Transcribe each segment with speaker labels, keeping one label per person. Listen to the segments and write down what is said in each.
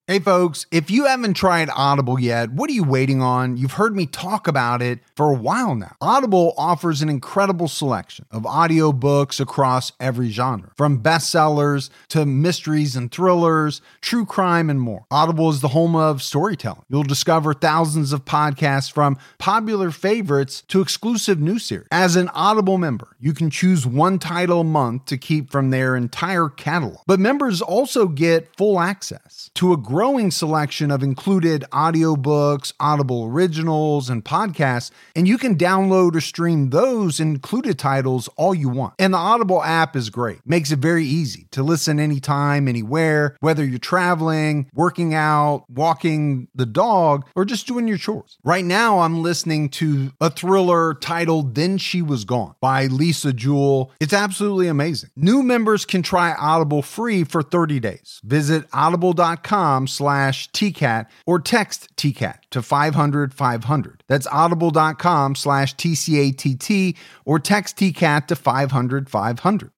Speaker 1: Hey folks, if you haven't tried Audible yet, what are you waiting on? You've heard me talk about it for a while now. Audible offers an incredible selection of audiobooks across every genre, from bestsellers to mysteries and thrillers, true crime, and more. Audible is the home of storytelling. You'll discover thousands of podcasts from popular favorites to exclusive new series. As an Audible member, you can choose one title a month to keep from their entire catalog. But members also get full access to a growing selection of included audiobooks, Audible originals, and podcasts, and you can download or stream those included titles all you want. And the Audible app is great. Makes it very easy to listen anytime, anywhere, whether you're traveling, working out, walking the dog, or just doing your chores. Right now, I'm listening to a thriller titled Then She Was Gone by Lisa Jewell. It's absolutely amazing. New members can try Audible free for 30 days. Visit audible.com/TCAT or text TCAT to 500-500. That's audible.com/TCATT or text TCAT to 500-500.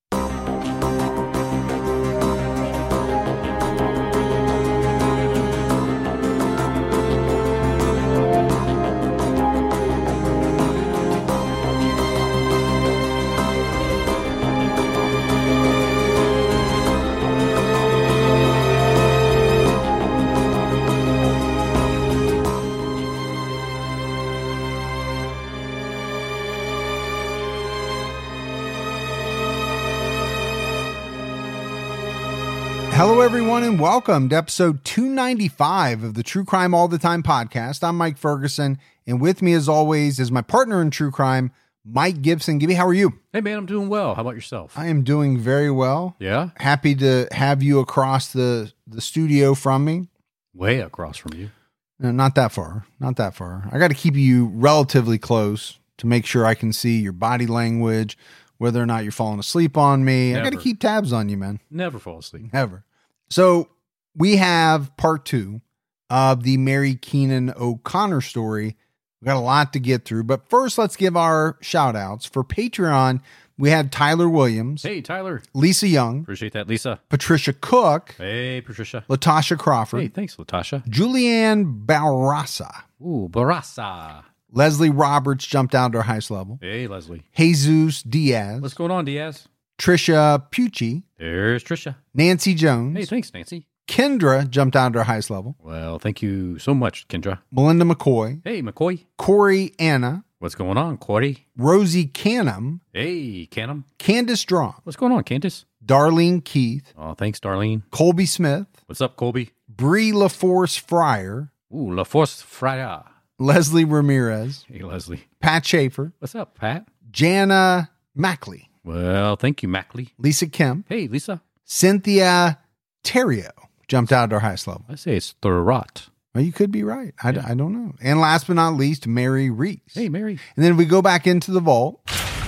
Speaker 1: Hello, everyone, and welcome to episode 295 of the True Crime All the Time podcast. I'm Mike Ferguson, and with me, as always, is my partner in true crime, Mike Gibson. Gibby, how are you?
Speaker 2: Hey, man, I'm doing well. How about yourself?
Speaker 1: I am doing very well.
Speaker 2: Yeah?
Speaker 1: Happy to have you across the studio from me.
Speaker 2: Way across from you.
Speaker 1: No, not that far. Not that far. I got to keep you relatively close to make sure I can see your body language, whether or not you're falling asleep on me.
Speaker 2: Never.
Speaker 1: I got to keep tabs on you, man.
Speaker 2: Never fall asleep.
Speaker 1: Ever. So we have part 2 of the Mary Keenan O'Connor story. We got a lot to get through, but first let's give our shout outs. For Patreon, we had Tyler Williams.
Speaker 2: Hey, Tyler.
Speaker 1: Lisa Young.
Speaker 2: Appreciate that, Lisa.
Speaker 1: Patricia Cook.
Speaker 2: Hey, Patricia.
Speaker 1: Latasha Crawford.
Speaker 2: Hey, thanks, Latasha.
Speaker 1: Julianne Barraza.
Speaker 2: Ooh, Barassa.
Speaker 1: Leslie Roberts jumped down to our highest level.
Speaker 2: Hey, Leslie.
Speaker 1: Jesus Diaz.
Speaker 2: What's going on, Diaz?
Speaker 1: Trisha Pucci.
Speaker 2: There's Trisha.
Speaker 1: Nancy Jones.
Speaker 2: Hey, thanks, Nancy.
Speaker 1: Kendra jumped down to our highest level.
Speaker 2: Well, thank you so much, Kendra.
Speaker 1: Melinda McCoy.
Speaker 2: Hey, McCoy.
Speaker 1: Corey Anna.
Speaker 2: What's going on, Corey?
Speaker 1: Rosie Canham.
Speaker 2: Hey, Canham.
Speaker 1: Candace Drawn.
Speaker 2: What's going on, Candace?
Speaker 1: Darlene Keith.
Speaker 2: Oh, thanks, Darlene.
Speaker 1: Colby Smith.
Speaker 2: What's up, Colby?
Speaker 1: Bree LaForce Fryer.
Speaker 2: Ooh, La Force Fraya.
Speaker 1: Leslie Ramirez.
Speaker 2: Hey, Leslie.
Speaker 1: Pat Schaefer.
Speaker 2: What's up, Pat?
Speaker 1: Jana Mackley.
Speaker 2: Well, thank you, Mackley.
Speaker 1: Lisa Kemp.
Speaker 2: Hey, Lisa.
Speaker 1: Cynthia Terrio jumped out to our highest level.
Speaker 2: I say it's Thurrott.
Speaker 1: Well, you could be right. I don't know. And last but not least, Mary Reese.
Speaker 2: Hey, Mary.
Speaker 1: And then we go back into the vault.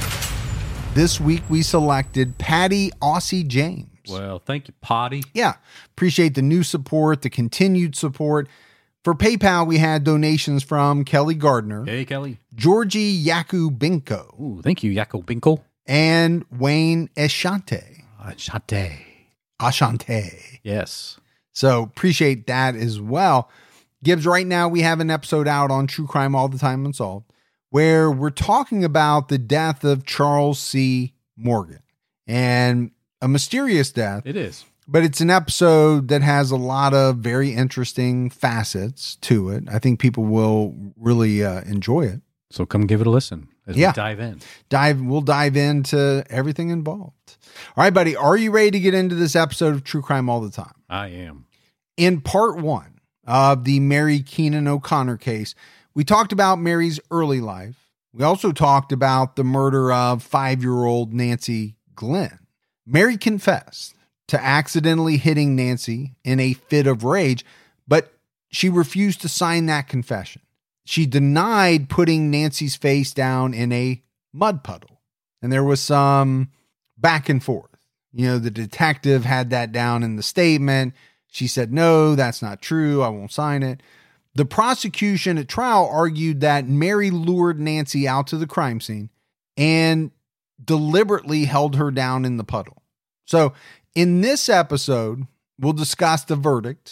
Speaker 1: This week we selected Patty Aussie James.
Speaker 2: Well, thank you, Potty.
Speaker 1: Yeah. Appreciate the new support, the continued support. For PayPal, we had donations from Kelly Gardner.
Speaker 2: Hey, Kelly.
Speaker 1: Georgie Yakubinko.
Speaker 2: Ooh, thank you, Yakko Binkle.
Speaker 1: And Wayne Eshante. Ashante.
Speaker 2: Yes.
Speaker 1: So appreciate that as well. Gibbs, right now we have an episode out on True Crime All the Time Unsolved where we're talking about the death of Charles C. Morgan. And a mysterious death.
Speaker 2: It is.
Speaker 1: But it's an episode that has a lot of very interesting facets to it. I think people will really enjoy it.
Speaker 2: So come give it a listen as we dive in.
Speaker 1: We'll dive into everything involved. All right, buddy. Are you ready to get into this episode of True Crime All the Time?
Speaker 2: I am.
Speaker 1: In part 1 of the Mary Keenan O'Connor case, we talked about Mary's early life. We also talked about the murder of 5-year-old Nancy Glenn. Mary confessed to accidentally hitting Nancy in a fit of rage, but she refused to sign that confession. She denied putting Nancy's face down in a mud puddle. And there was some back and forth. You know, the detective had that down in the statement. She said, no, that's not true. I won't sign it. The prosecution at trial argued that Mary lured Nancy out to the crime scene and deliberately held her down in the puddle. So in this episode, we'll discuss the verdict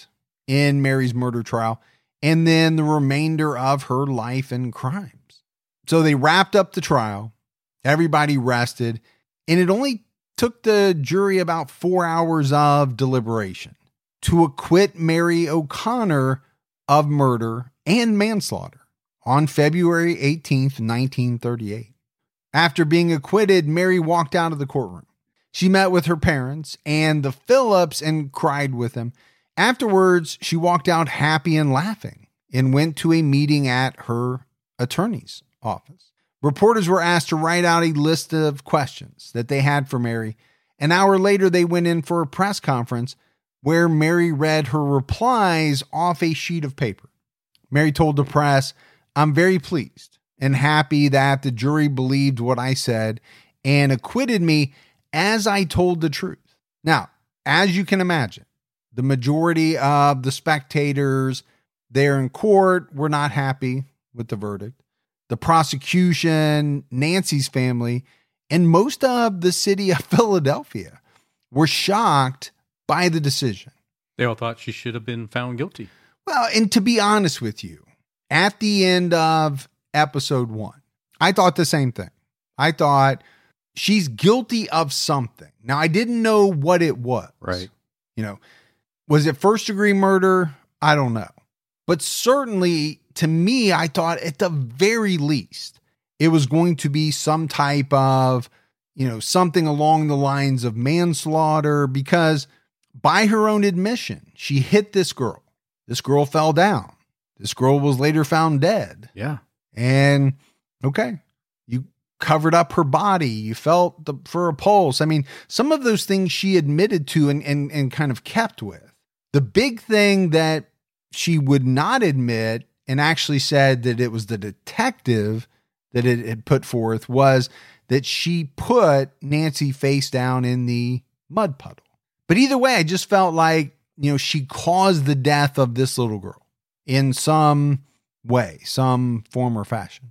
Speaker 1: in Mary's murder trial, and then the remainder of her life and crimes. So they wrapped up the trial. Everybody rested, and it only took the jury about 4 hours of deliberation to acquit Mary O'Connor of murder and manslaughter on February 18th, 1938. After being acquitted, Mary walked out of the courtroom. She met with her parents and the Phillips and cried with them. Afterwards, she walked out happy and laughing and went to a meeting at her attorney's office. Reporters were asked to write out a list of questions that they had for Mary. An hour later, they went in for a press conference where Mary read her replies off a sheet of paper. Mary told the press, "I'm very pleased and happy that the jury believed what I said and acquitted me as I told the truth." Now, as you can imagine, the majority of the spectators there in court were not happy with the verdict. The prosecution, Nancy's family, and most of the city of Philadelphia were shocked by the decision.
Speaker 2: They all thought she should have been found guilty.
Speaker 1: Well, and to be honest with you, at the end of episode 1, I thought the same thing. I thought she's guilty of something. Now, I didn't know what it was.
Speaker 2: Right.
Speaker 1: Was it first-degree murder? I don't know. But certainly, to me, I thought at the very least, it was going to be some type of, something along the lines of manslaughter, because by her own admission, she hit this girl. This girl fell down. This girl was later found dead.
Speaker 2: Yeah.
Speaker 1: And, okay, you covered up her body. You felt for a pulse. I mean, some of those things she admitted to and kind of kept with. The big thing that she would not admit and actually said that it was the detective that it had put forth was that she put Nancy face down in the mud puddle. But either way, I just felt like, she caused the death of this little girl in some way, some form or fashion.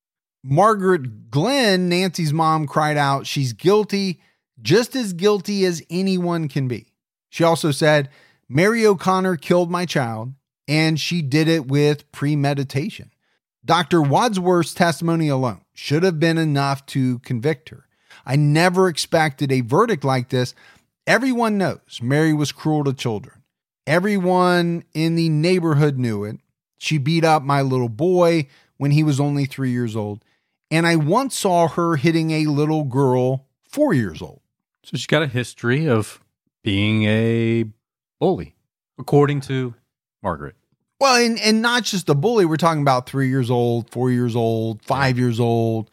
Speaker 1: Margaret Glenn, Nancy's mom, cried out, "She's guilty, just as guilty as anyone can be." She also said, "Mary O'Connor killed my child, and she did it with premeditation." Dr. Wadsworth's testimony alone should have been enough to convict her. I never expected a verdict like this. Everyone knows Mary was cruel to children. Everyone in the neighborhood knew it. She beat up my little boy when he was only 3 years old. And I once saw her hitting a little girl 4 years old.
Speaker 2: So she's got a history of being a bully, according to Margaret.
Speaker 1: Well, and not just a bully. We're talking about 3 years old, 4 years old, 5 years old,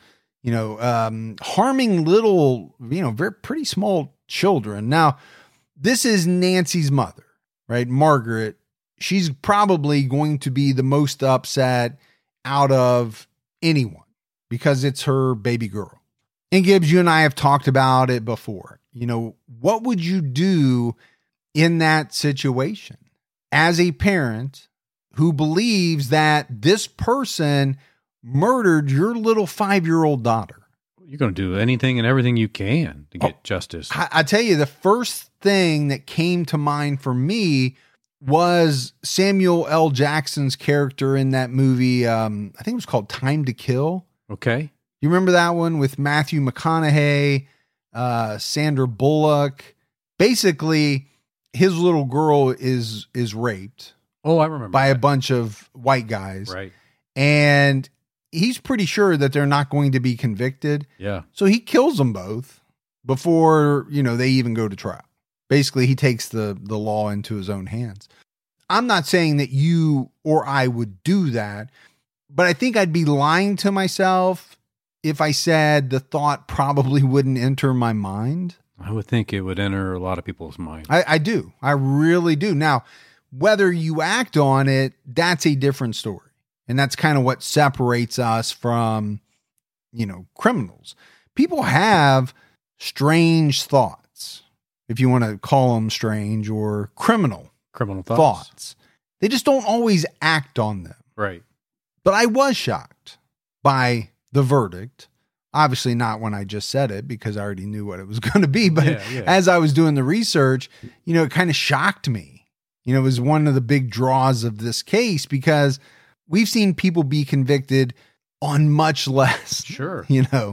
Speaker 1: harming little, very pretty small children. Now, this is Nancy's mother, right? Margaret. She's probably going to be the most upset out of anyone because it's her baby girl. And Gibbs, you and I have talked about it before. What would you do in that situation as a parent who believes that this person murdered your little 5-year-old daughter?
Speaker 2: You're going to do anything and everything you can to get justice.
Speaker 1: I tell you, the first thing that came to mind for me was Samuel L. Jackson's character in that movie. I think it was called Time to Kill.
Speaker 2: Okay.
Speaker 1: You remember that one with Matthew McConaughey, Sandra Bullock? Basically, his little girl is raped.
Speaker 2: Oh, I remember.
Speaker 1: By a bunch of white guys.
Speaker 2: Right.
Speaker 1: And he's pretty sure that they're not going to be convicted.
Speaker 2: Yeah.
Speaker 1: So he kills them both before, they even go to trial. Basically, he takes the law into his own hands. I'm not saying that you or I would do that, but I think I'd be lying to myself if I said the thought probably wouldn't enter my mind.
Speaker 2: I would think it would enter a lot of people's minds.
Speaker 1: I do. I really do. Now, whether you act on it, that's a different story. And that's kind of what separates us from, criminals. People have strange thoughts, if you want to call them strange, or criminal thoughts. They just don't always act on them.
Speaker 2: Right.
Speaker 1: But I was shocked by the verdict. Obviously not when I just said it, because I already knew what it was going to be. But as I was doing the research, it kind of shocked me You know, it was one of the big draws of this case because we've seen people be convicted on much less,
Speaker 2: Sure.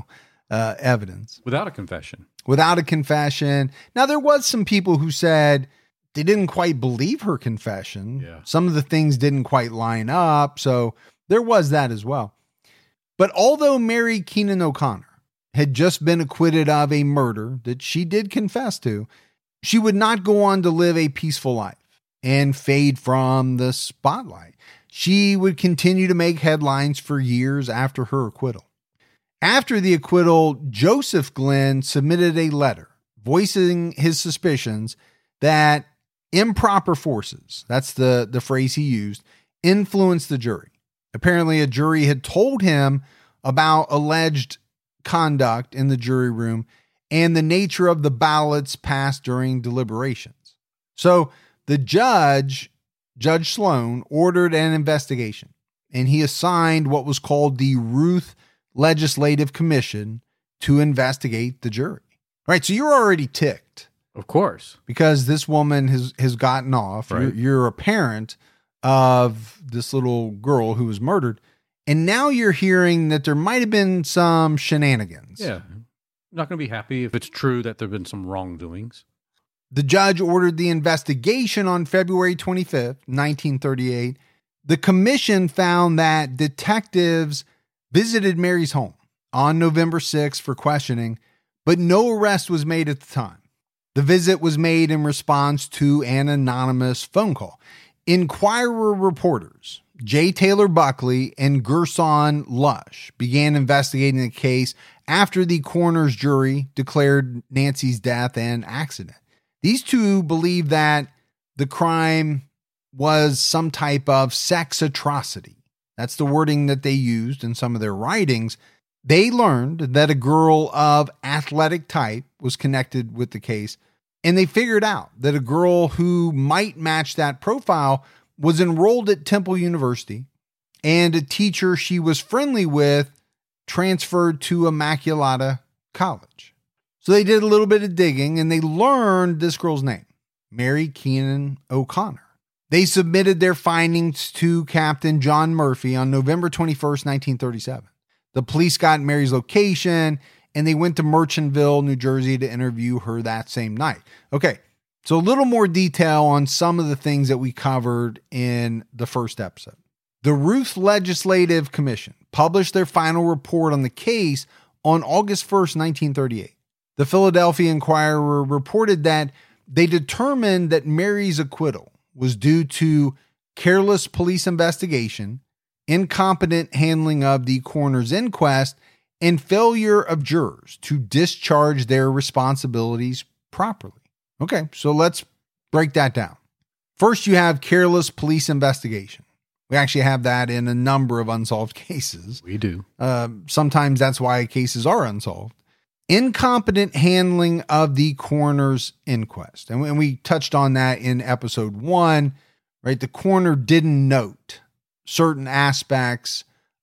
Speaker 1: Evidence.
Speaker 2: Without a confession.
Speaker 1: Without a confession. Now, there was some people who said they didn't quite believe her confession.
Speaker 2: Yeah.
Speaker 1: Some of the things didn't quite line up. So there was that as well. But although Mary Keenan O'Connor had just been acquitted of a murder that she did confess to, she would not go on to live a peaceful life and fade from the spotlight. She would continue to make headlines for years after her acquittal. After the acquittal, Joseph Glenn submitted a letter voicing his suspicions that improper forces, that's the phrase he used, influenced the jury. Apparently, a jury had told him about alleged conduct in the jury room and the nature of the ballots passed during deliberations. So the Judge Sloan, ordered an investigation, and he assigned what was called the Ruth Legislative Commission to investigate the jury. All right, so you're already ticked.
Speaker 2: Of course.
Speaker 1: Because this woman has gotten off.
Speaker 2: Right.
Speaker 1: You're a parent of this little girl who was murdered. And now you're hearing that there might have been some shenanigans.
Speaker 2: Yeah. Not going to be happy if it's true that there have been some wrongdoings.
Speaker 1: The judge ordered the investigation on February 25th, 1938. The commission found that detectives visited Mary's home on November 6th for questioning, but no arrest was made at the time. The visit was made in response to an anonymous phone call. Inquirer reporters J. Taylor Buckley and Gerson Lush began investigating the case after the coroner's jury declared Nancy's death an accident. These two believed that the crime was some type of sex atrocity. That's the wording that they used in some of their writings. They learned that a girl of athletic type was connected with the case, and they figured out that a girl who might match that profile was enrolled at Temple University, and a teacher she was friendly with transferred to Immaculata College. So they did a little bit of digging, and they learned this girl's name, Mary Keenan O'Connor. They submitted their findings to Captain John Murphy on November 21st, 1937. The police got Mary's location, and they went to Merchantville, New Jersey to interview her that same night. Okay, so a little more detail on some of the things that we covered in the first episode. The Ruth Legislative Commission published their final report on the case on August 1st, 1938. The Philadelphia Inquirer reported that they determined that Mary's acquittal was due to careless police investigation, incompetent handling of the coroner's inquest, and failure of jurors to discharge their responsibilities properly. Okay, so let's break that down. First, you have careless police investigation. We actually have that in a number of unsolved cases.
Speaker 2: We do.
Speaker 1: Sometimes that's why cases are unsolved. Incompetent handling of the coroner's inquest. And we touched on that in episode 1, right? The coroner didn't note certain aspects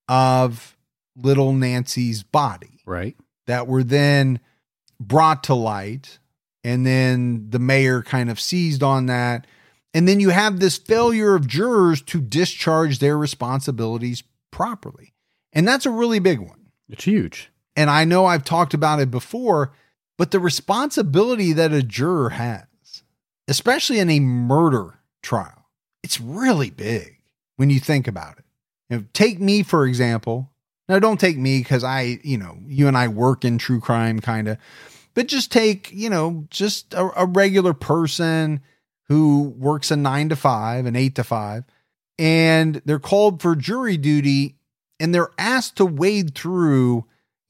Speaker 1: of little Nancy's body.
Speaker 2: Right.
Speaker 1: That were then brought to light. And then the mayor kind of seized on that. And then you have this failure of jurors to discharge their responsibilities properly. And that's a really big one.
Speaker 2: It's huge.
Speaker 1: And I know I've talked about it before, but the responsibility that a juror has, especially in a murder trial, it's really big when you think about it. You know, take me, for example. Now, don't take me because you and I work in true crime kind of, but just take, just a regular person who works a 9 to 5, an 8 to 5, and they're called for jury duty and they're asked to wade through,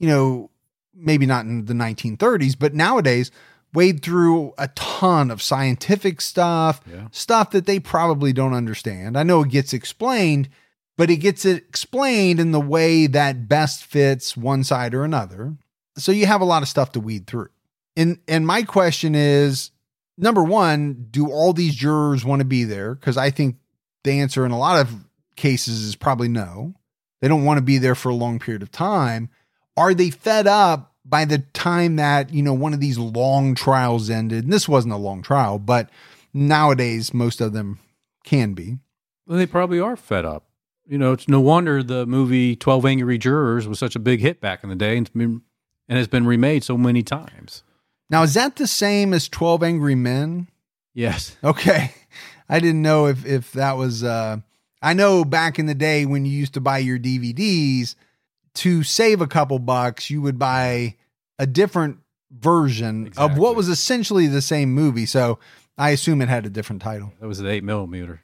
Speaker 1: maybe not in the 1930s, but nowadays wade through a ton of scientific stuff, stuff that they probably don't understand. I know it gets explained, but it gets explained in the way that best fits one side or another. So you have a lot of stuff to weed through. And my question is, number one, do all these jurors want to be there? Because I think the answer in a lot of cases is probably no. They don't want to be there for a long period of time. Are they fed up by the time that, one of these long trials ended? And this wasn't a long trial, but nowadays, most of them can be.
Speaker 2: Well, they probably are fed up. It's no wonder the movie 12 Angry Jurors was such a big hit back in the day and has been remade so many times.
Speaker 1: Now, is that the same as 12 Angry Men?
Speaker 2: Yes.
Speaker 1: Okay. I didn't know if that was, I know back in the day when you used to buy your DVDs, to save a couple bucks, you would buy a different version of what was essentially the same movie. So I assume it had a different title.
Speaker 2: That was the 8mm.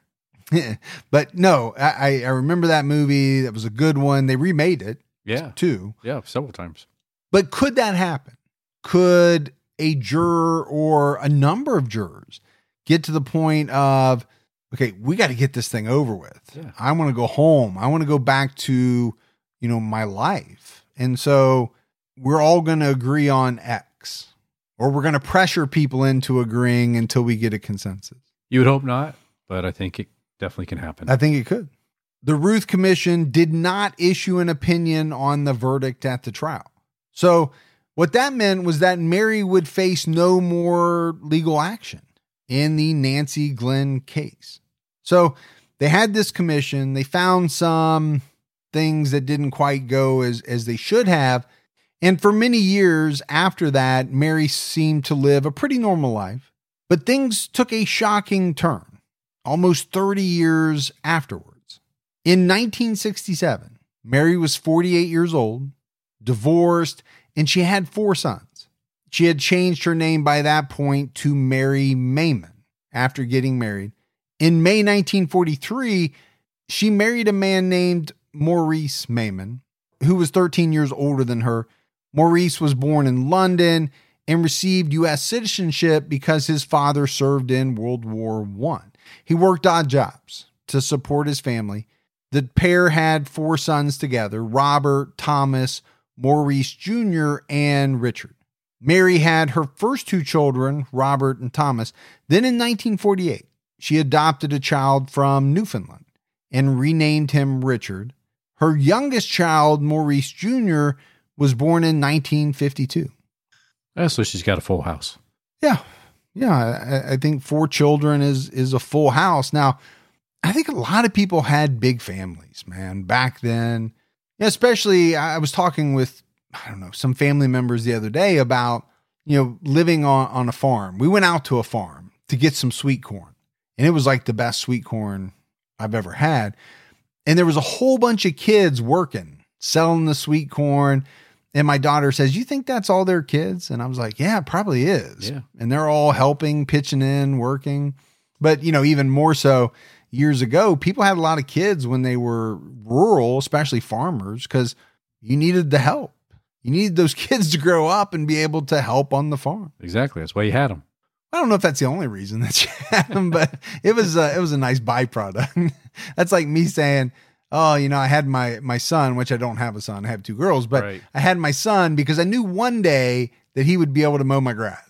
Speaker 1: But no, I remember that movie. That was a good one. They remade it.
Speaker 2: Yeah.
Speaker 1: Too.
Speaker 2: Yeah, several times.
Speaker 1: But could that happen? Could a juror or a number of jurors get to the point of, okay, we got to get this thing over with.
Speaker 2: Yeah.
Speaker 1: I want to go home. I want to go back to, my life. And so we're all going to agree on X, or we're going to pressure people into agreeing until we get a consensus.
Speaker 2: You would hope not, but I think it definitely can happen.
Speaker 1: I think it could. The Ruth Commission did not issue an opinion on the verdict at the trial. So what that meant was that Mary would face no more legal action in the Nancy Glenn case. So they had this commission. They found some things that didn't quite go as they should have. And for many years after that, Mary seemed to live a pretty normal life. But things took a shocking turn almost 30 years afterwards. In 1967, Mary was 48 years old, divorced, and she had 4 sons. She had changed her name by that point to Mary Maiman after getting married. In May 1943, she married a man named Maurice Maiman, who was 13 years older than her. Maurice was born in London and received U.S. citizenship because his father served in World War I. He worked odd jobs to support his family. The pair had 4 sons together: Robert, Thomas, Maurice Jr., and Richard. Mary had her first 2 children, Robert and Thomas. Then in 1948, she adopted a child from Newfoundland and renamed him Richard. Her youngest child, Maurice Jr., was born in 1952.
Speaker 2: So she's got a full house.
Speaker 1: Yeah. I think 4 children is a full house. Now, I think a lot of people had big families, man, back then. Especially, I was talking with, some family members the other day about, living on a farm. We went out to a farm to get some sweet corn, and it was like the best sweet corn I've ever had. And there was a whole bunch of kids working, selling the sweet corn. And my daughter says, "You think that's all their kids?" And I was like, "Yeah, it probably is."
Speaker 2: Yeah.
Speaker 1: And they're all helping, pitching in, working. But, even more so years ago, people had a lot of kids when they were rural, especially farmers, because you needed the help. You needed those kids to grow up and be able to help on the farm.
Speaker 2: Exactly. That's why you had them.
Speaker 1: I don't know if that's the only reason that you had them, but it was a nice byproduct. That's like me saying, "Oh, I had my son," which I don't have a son. I have 2 girls, but
Speaker 2: right.
Speaker 1: I had my son because I knew one day that he would be able to mow my grass.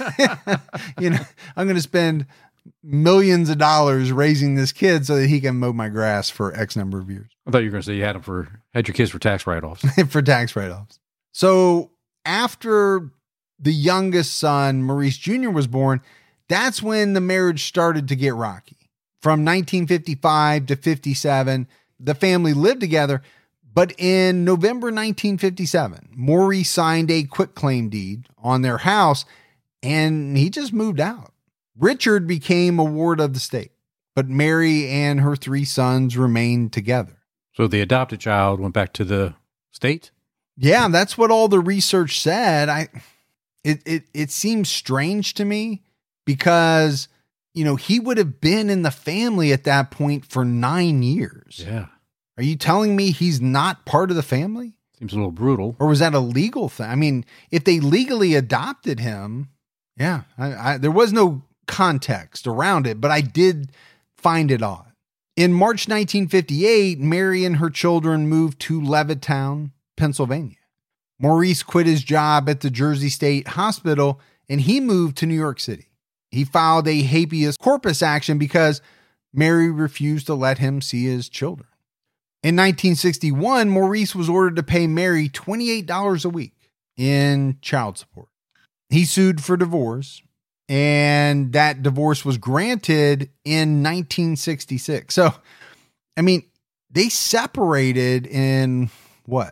Speaker 1: I'm going to spend millions of dollars raising this kid so that he can mow my grass for X number of years.
Speaker 2: I thought you were going to say you had your kids for tax write-offs.
Speaker 1: For tax write-offs. So after the youngest son, Maurice Jr., was born, that's when the marriage started to get rocky. From 1955 to 57, the family lived together, but in November 1957, Maurice signed a quitclaim deed on their house, and he just moved out. Richard became a ward of the state, but Mary and her 3 sons remained together.
Speaker 2: So the adopted child went back to the state?
Speaker 1: Yeah, that's what all the research said. It seems strange to me because, he would have been in the family at that point for 9 years.
Speaker 2: Yeah.
Speaker 1: Are you telling me he's not part of the family?
Speaker 2: Seems a little brutal.
Speaker 1: Or was that a legal thing? I mean, if they legally adopted him, yeah, there was no context around it, but I did find it odd. In March 1958, Mary and her children moved to Levittown, Pennsylvania. Maurice quit his job at the Jersey State Hospital and he moved to New York City. He filed a habeas corpus action because Mary refused to let him see his children. In 1961, Maurice was ordered to pay Mary $28 a week in child support. He sued for divorce, And that divorce was granted in 1966. So, I mean, they separated in what,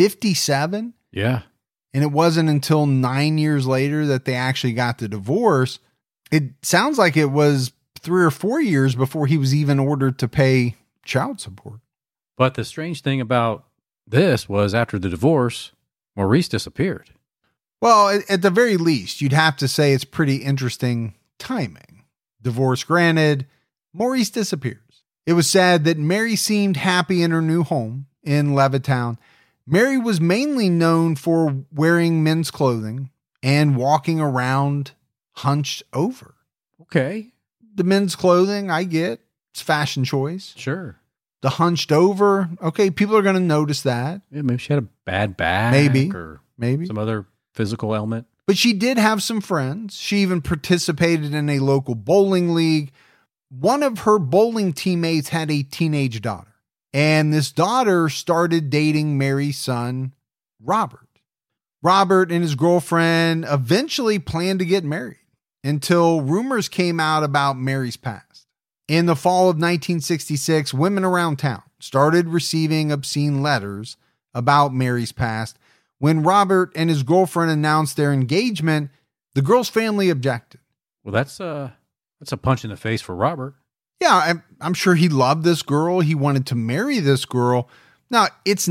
Speaker 1: 57?
Speaker 2: Yeah.
Speaker 1: And it wasn't until 9 years later that they actually got the divorce. It sounds like it was 3 or 4 years before he was even ordered to pay child support.
Speaker 2: But the strange thing about this was after the divorce, Maurice disappeared.
Speaker 1: Well, at the very least, you'd have to say it's pretty interesting timing. Divorce granted, Maurice disappears. It was said that Mary seemed happy in her new home in Levittown. Mary was mainly known for wearing men's clothing and walking around hunched over.
Speaker 2: Okay.
Speaker 1: The men's clothing, I get. It's fashion choice.
Speaker 2: Sure.
Speaker 1: The hunched over, okay, people are going to notice that.
Speaker 2: Yeah, maybe she had a bad back.
Speaker 1: Maybe.
Speaker 2: Some other physical ailment.
Speaker 1: But she did have some friends. She even participated in a local bowling league. One of her bowling teammates had a teenage daughter. And this daughter started dating Mary's son, Robert. Robert and his girlfriend eventually planned to get married until rumors came out about Mary's past. In the fall of 1966, women around town started receiving obscene letters about Mary's past. When Robert and his girlfriend announced their engagement, the girl's family objected.
Speaker 2: Well, that's a punch in the face for Robert.
Speaker 1: Yeah, I'm sure he loved this girl. He wanted to marry this girl. Now, it's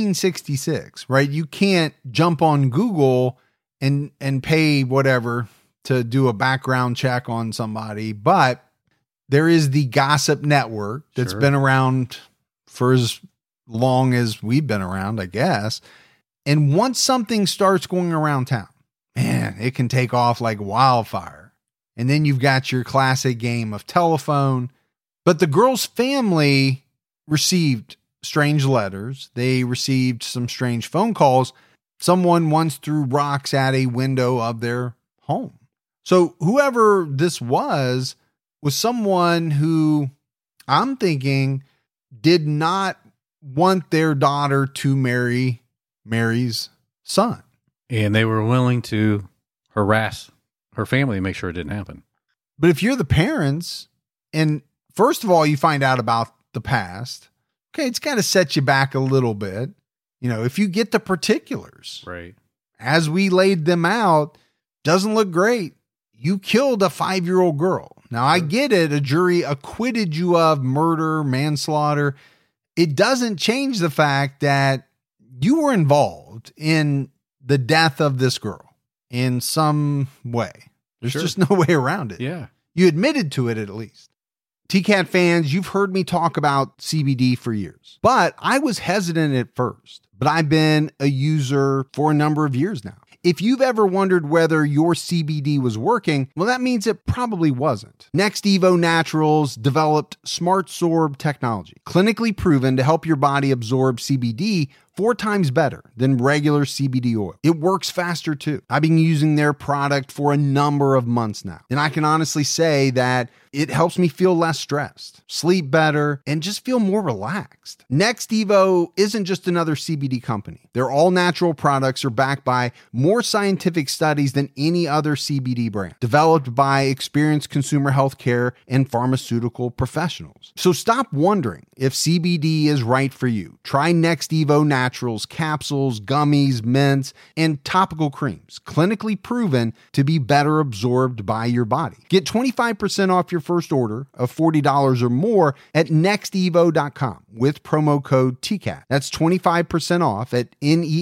Speaker 1: 1966, right? You can't jump on Google and pay whatever to do a background check on somebody. But there is the Gossip Network that's been around for as long as we've been around, I guess. And once something starts going around town, man, it can take off like wildfire. And then you've got your classic game of telephone. But the girl's family received strange letters. They received some strange phone calls. Someone once threw rocks at a window of their home. So whoever this was someone who I'm thinking did not want their daughter to marry Mary's son.
Speaker 2: And they were willing to harass her family to make sure it didn't happen.
Speaker 1: But if you're the parents, and first of all, you find out about the past, okay, it's got to set you back a little bit. You know, if you get the particulars,
Speaker 2: right,
Speaker 1: as we laid them out, doesn't look great. You killed a 5-year-old girl. Now, I get it. A jury acquitted you of murder, manslaughter. It doesn't change the fact that you were involved in the death of this girl in some way. There's just no way around it.
Speaker 2: Yeah.
Speaker 1: You admitted to it at least. TCAT fans, you've heard me talk about CBD for years, but I was hesitant at first, but I've been a user for a number of years now. If you've ever wondered whether your CBD was working, well, that means it probably wasn't. Next Evo Naturals developed SmartSorb technology, clinically proven to help your body absorb CBD 4 times better than regular CBD oil. It works faster too. I've been using their product for a number of months now, and I can honestly say that it helps me feel less stressed, sleep better, and just feel more relaxed. Next Evo isn't just another CBD company. Their all-natural products are backed by more scientific studies than any other CBD brand, developed by experienced consumer healthcare and pharmaceutical professionals. So stop wondering if CBD is right for you. Try Next Evo Naturals capsules, gummies, mints, and topical creams, clinically proven to be better absorbed by your body. Get 25% off your first order of $40 or more at nextevo.com with promo code TCAT. That's 25% off at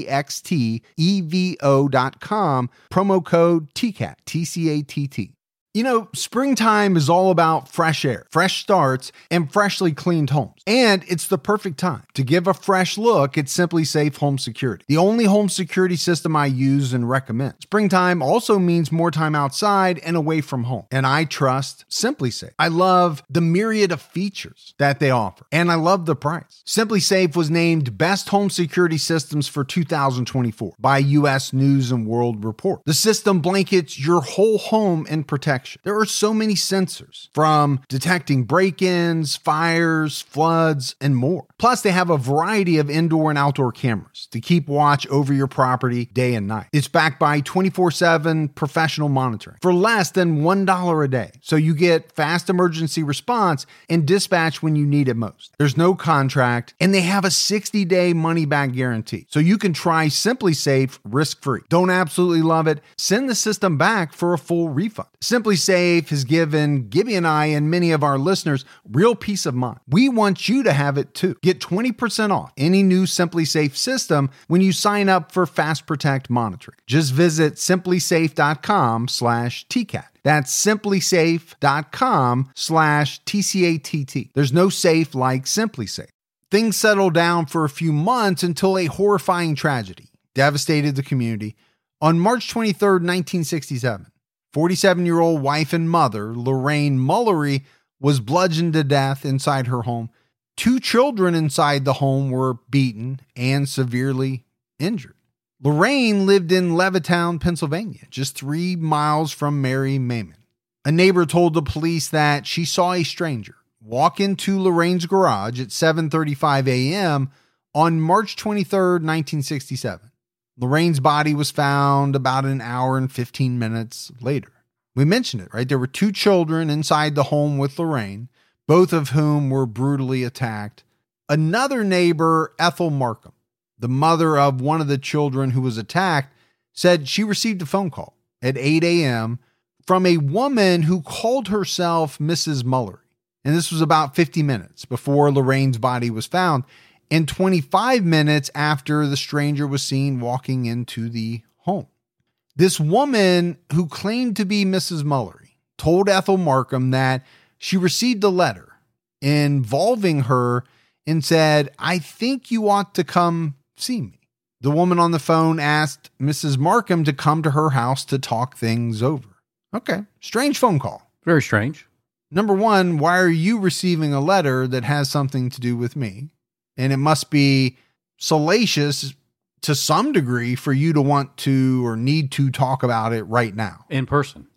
Speaker 1: nextevo.com, promo code TCAT, TCATT. You know, springtime is all about fresh air, fresh starts, and freshly cleaned homes. And it's the perfect time to give a fresh look at SimpliSafe Home Security, the only home security system I use and recommend. Springtime also means more time outside and away from home. And I trust SimpliSafe. I love the myriad of features that they offer, and I love the price. SimpliSafe was named Best Home Security Systems for 2024 by U.S. News and World Report. The system blankets your whole home in protection, protection. There are so many sensors, from detecting break-ins, fires, floods, and more. Plus, they have a variety of indoor and outdoor cameras to keep watch over your property day and night. It's backed by 24/7 professional monitoring for less than $1 a day. So you get fast emergency response and dispatch when you need it most. There's no contract, and they have a 60-day money-back guarantee. So you can try SimpliSafe risk-free. Don't absolutely love it? Send the system back for a full refund. SimpliSafe has given Gibby and I and many of our listeners real peace of mind. We want you to have it too. Get 20% off any new SimpliSafe system when you sign up for Fast Protect monitoring. Just visit simplisafe.com/TCAT. That's simplisafe.com/TCATT. There's no safe like SimpliSafe. Things settled down for a few months until a horrifying tragedy devastated the community. On March 23rd, 1967, 47-year-old wife and mother, Lorraine Mullery, was bludgeoned to death inside her home. 2 children inside the home were beaten and severely injured. Lorraine lived in Levittown, Pennsylvania, just 3 miles from Mary Maimon. A neighbor told the police that she saw a stranger walk into Lorraine's garage at 7:35 a.m. on March 23rd, 1967. Lorraine's body was found about an hour and 15 minutes later. We mentioned it, right? There were 2 children inside the home with Lorraine, both of whom were brutally attacked. Another neighbor, Ethel Markham, the mother of one of the children who was attacked, said she received a phone call at 8 a.m. from a woman who called herself Mrs. Mullery. And this was about 50 minutes before Lorraine's body was found, and 25 minutes after the stranger was seen walking into the home. This woman, who claimed to be Mrs. Mullery, told Ethel Markham that she received a letter involving her and said, "I think you ought to come see me." The woman on the phone asked Mrs. Markham to come to her house to talk things over. Okay, strange phone call.
Speaker 2: Very strange.
Speaker 1: Number one, why are you receiving a letter that has something to do with me? And it must be salacious to some degree for you to want to or need to talk about it right now.
Speaker 2: In person.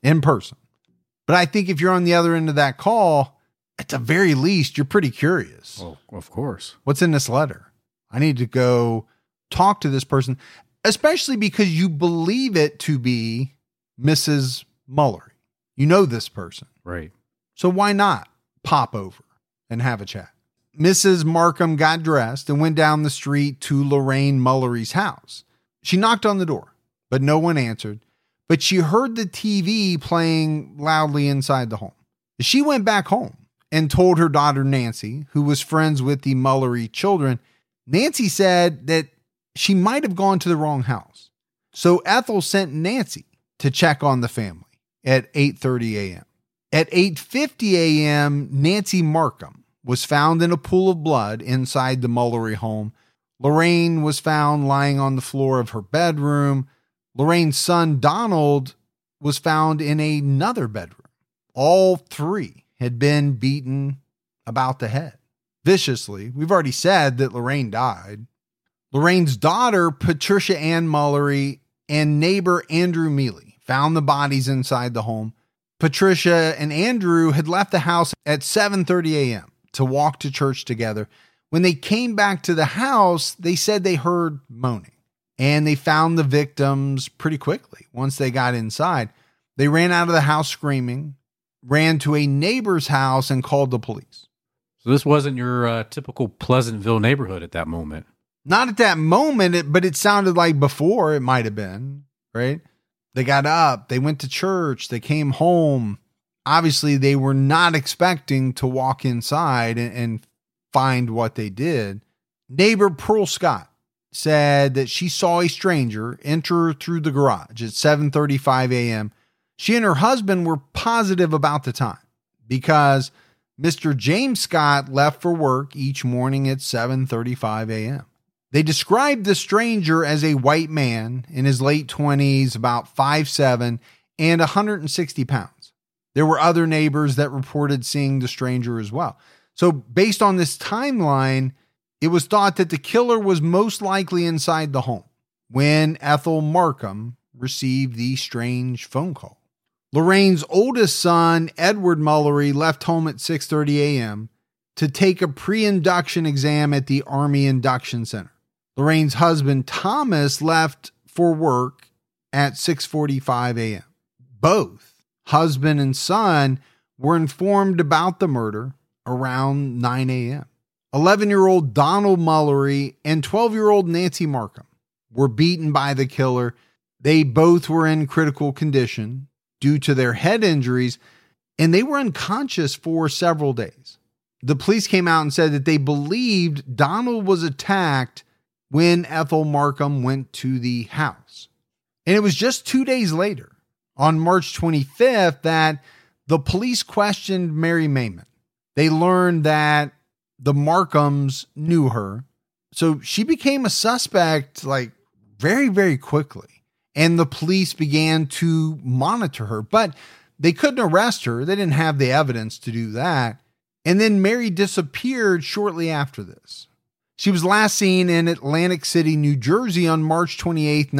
Speaker 1: But I think if you're on the other end of that call, at the very least, you're pretty curious.
Speaker 2: Oh, of course.
Speaker 1: What's in this letter? I need to go talk to this person, especially because you believe it to be Mrs. Mullery. You know this person.
Speaker 2: Right.
Speaker 1: So why not pop over and have a chat? Mrs. Markham got dressed and went down the street to Lorraine Mullery's house. She knocked on the door, but no one answered. But she heard the TV playing loudly inside the home. She went back home and told her daughter Nancy, who was friends with the Mullery children. Nancy said that she might have gone to the wrong house. So Ethel sent Nancy to check on the family at 8:30 a.m. At 8:50 a.m., Nancy Markham was found in a pool of blood inside the Mullery home. Lorraine was found lying on the floor of her bedroom. Lorraine's son, Donald, was found in another bedroom. All 3 had been beaten about the head viciously. We've already said that Lorraine died. Lorraine's daughter, Patricia Ann Mullery, and neighbor Andrew Mealy found the bodies inside the home. Patricia and Andrew had left the house at 7:30 a.m. to walk to church together. When they came back to the house, they said they heard moaning, and they found the victims pretty quickly. Once they got inside, they ran out of the house screaming, ran to a neighbor's house, and called the police.
Speaker 2: So this wasn't your typical Pleasantville neighborhood at that moment.
Speaker 1: Not at that moment, but it sounded like before it might have been, right? They got up, they went to church, they came home. Obviously, they were not expecting to walk inside and find what they did. Neighbor Pearl Scott said that she saw a stranger enter through the garage at 7:35 a.m. She and her husband were positive about the time because Mr. James Scott left for work each morning at 7:35 a.m. They described the stranger as a white man in his late 20s, about 5'7", and 160 pounds. There were other neighbors that reported seeing the stranger as well. So based on this timeline, it was thought that the killer was most likely inside the home when Ethel Markham received the strange phone call. Lorraine's oldest son, Edward Mullery, left home at 6:30 a.m. to take a pre-induction exam at the Army Induction Center. Lorraine's husband, Thomas, left for work at 6:45 a.m. Both husband and son were informed about the murder around 9 a.m. 11-year-old Donald Mullery and 12-year-old Nancy Markham were beaten by the killer. They both were in critical condition due to their head injuries, and they were unconscious for several days. The police came out and said that they believed Donald was attacked when Ethel Markham went to the house. And it was just 2 days later, on March 25th, that the police questioned Mary Maiman. They learned that the Markhams knew her. So she became a suspect very, very quickly. And the police began to monitor her, but they couldn't arrest her. They didn't have the evidence to do that. And then Mary disappeared shortly after this. She was last seen in Atlantic City, New Jersey on March 28th,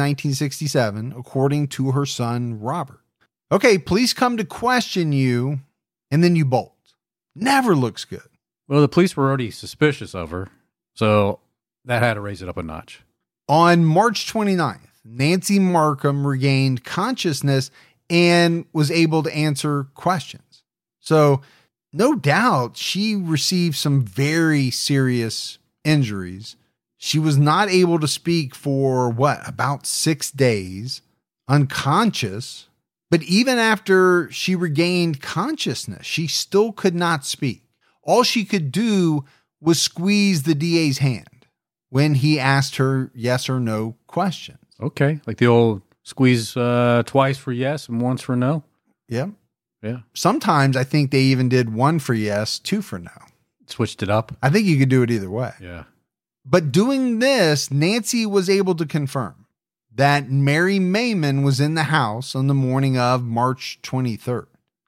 Speaker 1: 1967, according to her son, Robert. Okay, police come to question you, and then you bolt. Never looks good.
Speaker 2: Well, the police were already suspicious of her, so that had to raise it up a notch.
Speaker 1: On March 29th, Nancy Markham regained consciousness and was able to answer questions. So, no doubt, she received some very serious injuries. She was not able to speak for about 6 days, unconscious. But even after she regained consciousness, she still could not speak. All she could do was squeeze the DA's hand when he asked her yes or no questions.
Speaker 2: Okay, like the old squeeze twice for yes and once for no.
Speaker 1: Yeah.
Speaker 2: Yeah.
Speaker 1: Sometimes I think they even did one for yes, two for no.
Speaker 2: Switched it up.
Speaker 1: I think you could do it either way.
Speaker 2: Yeah.
Speaker 1: But doing this, Nancy was able to confirm that Mary Maiman was in the house on the morning of March 23rd.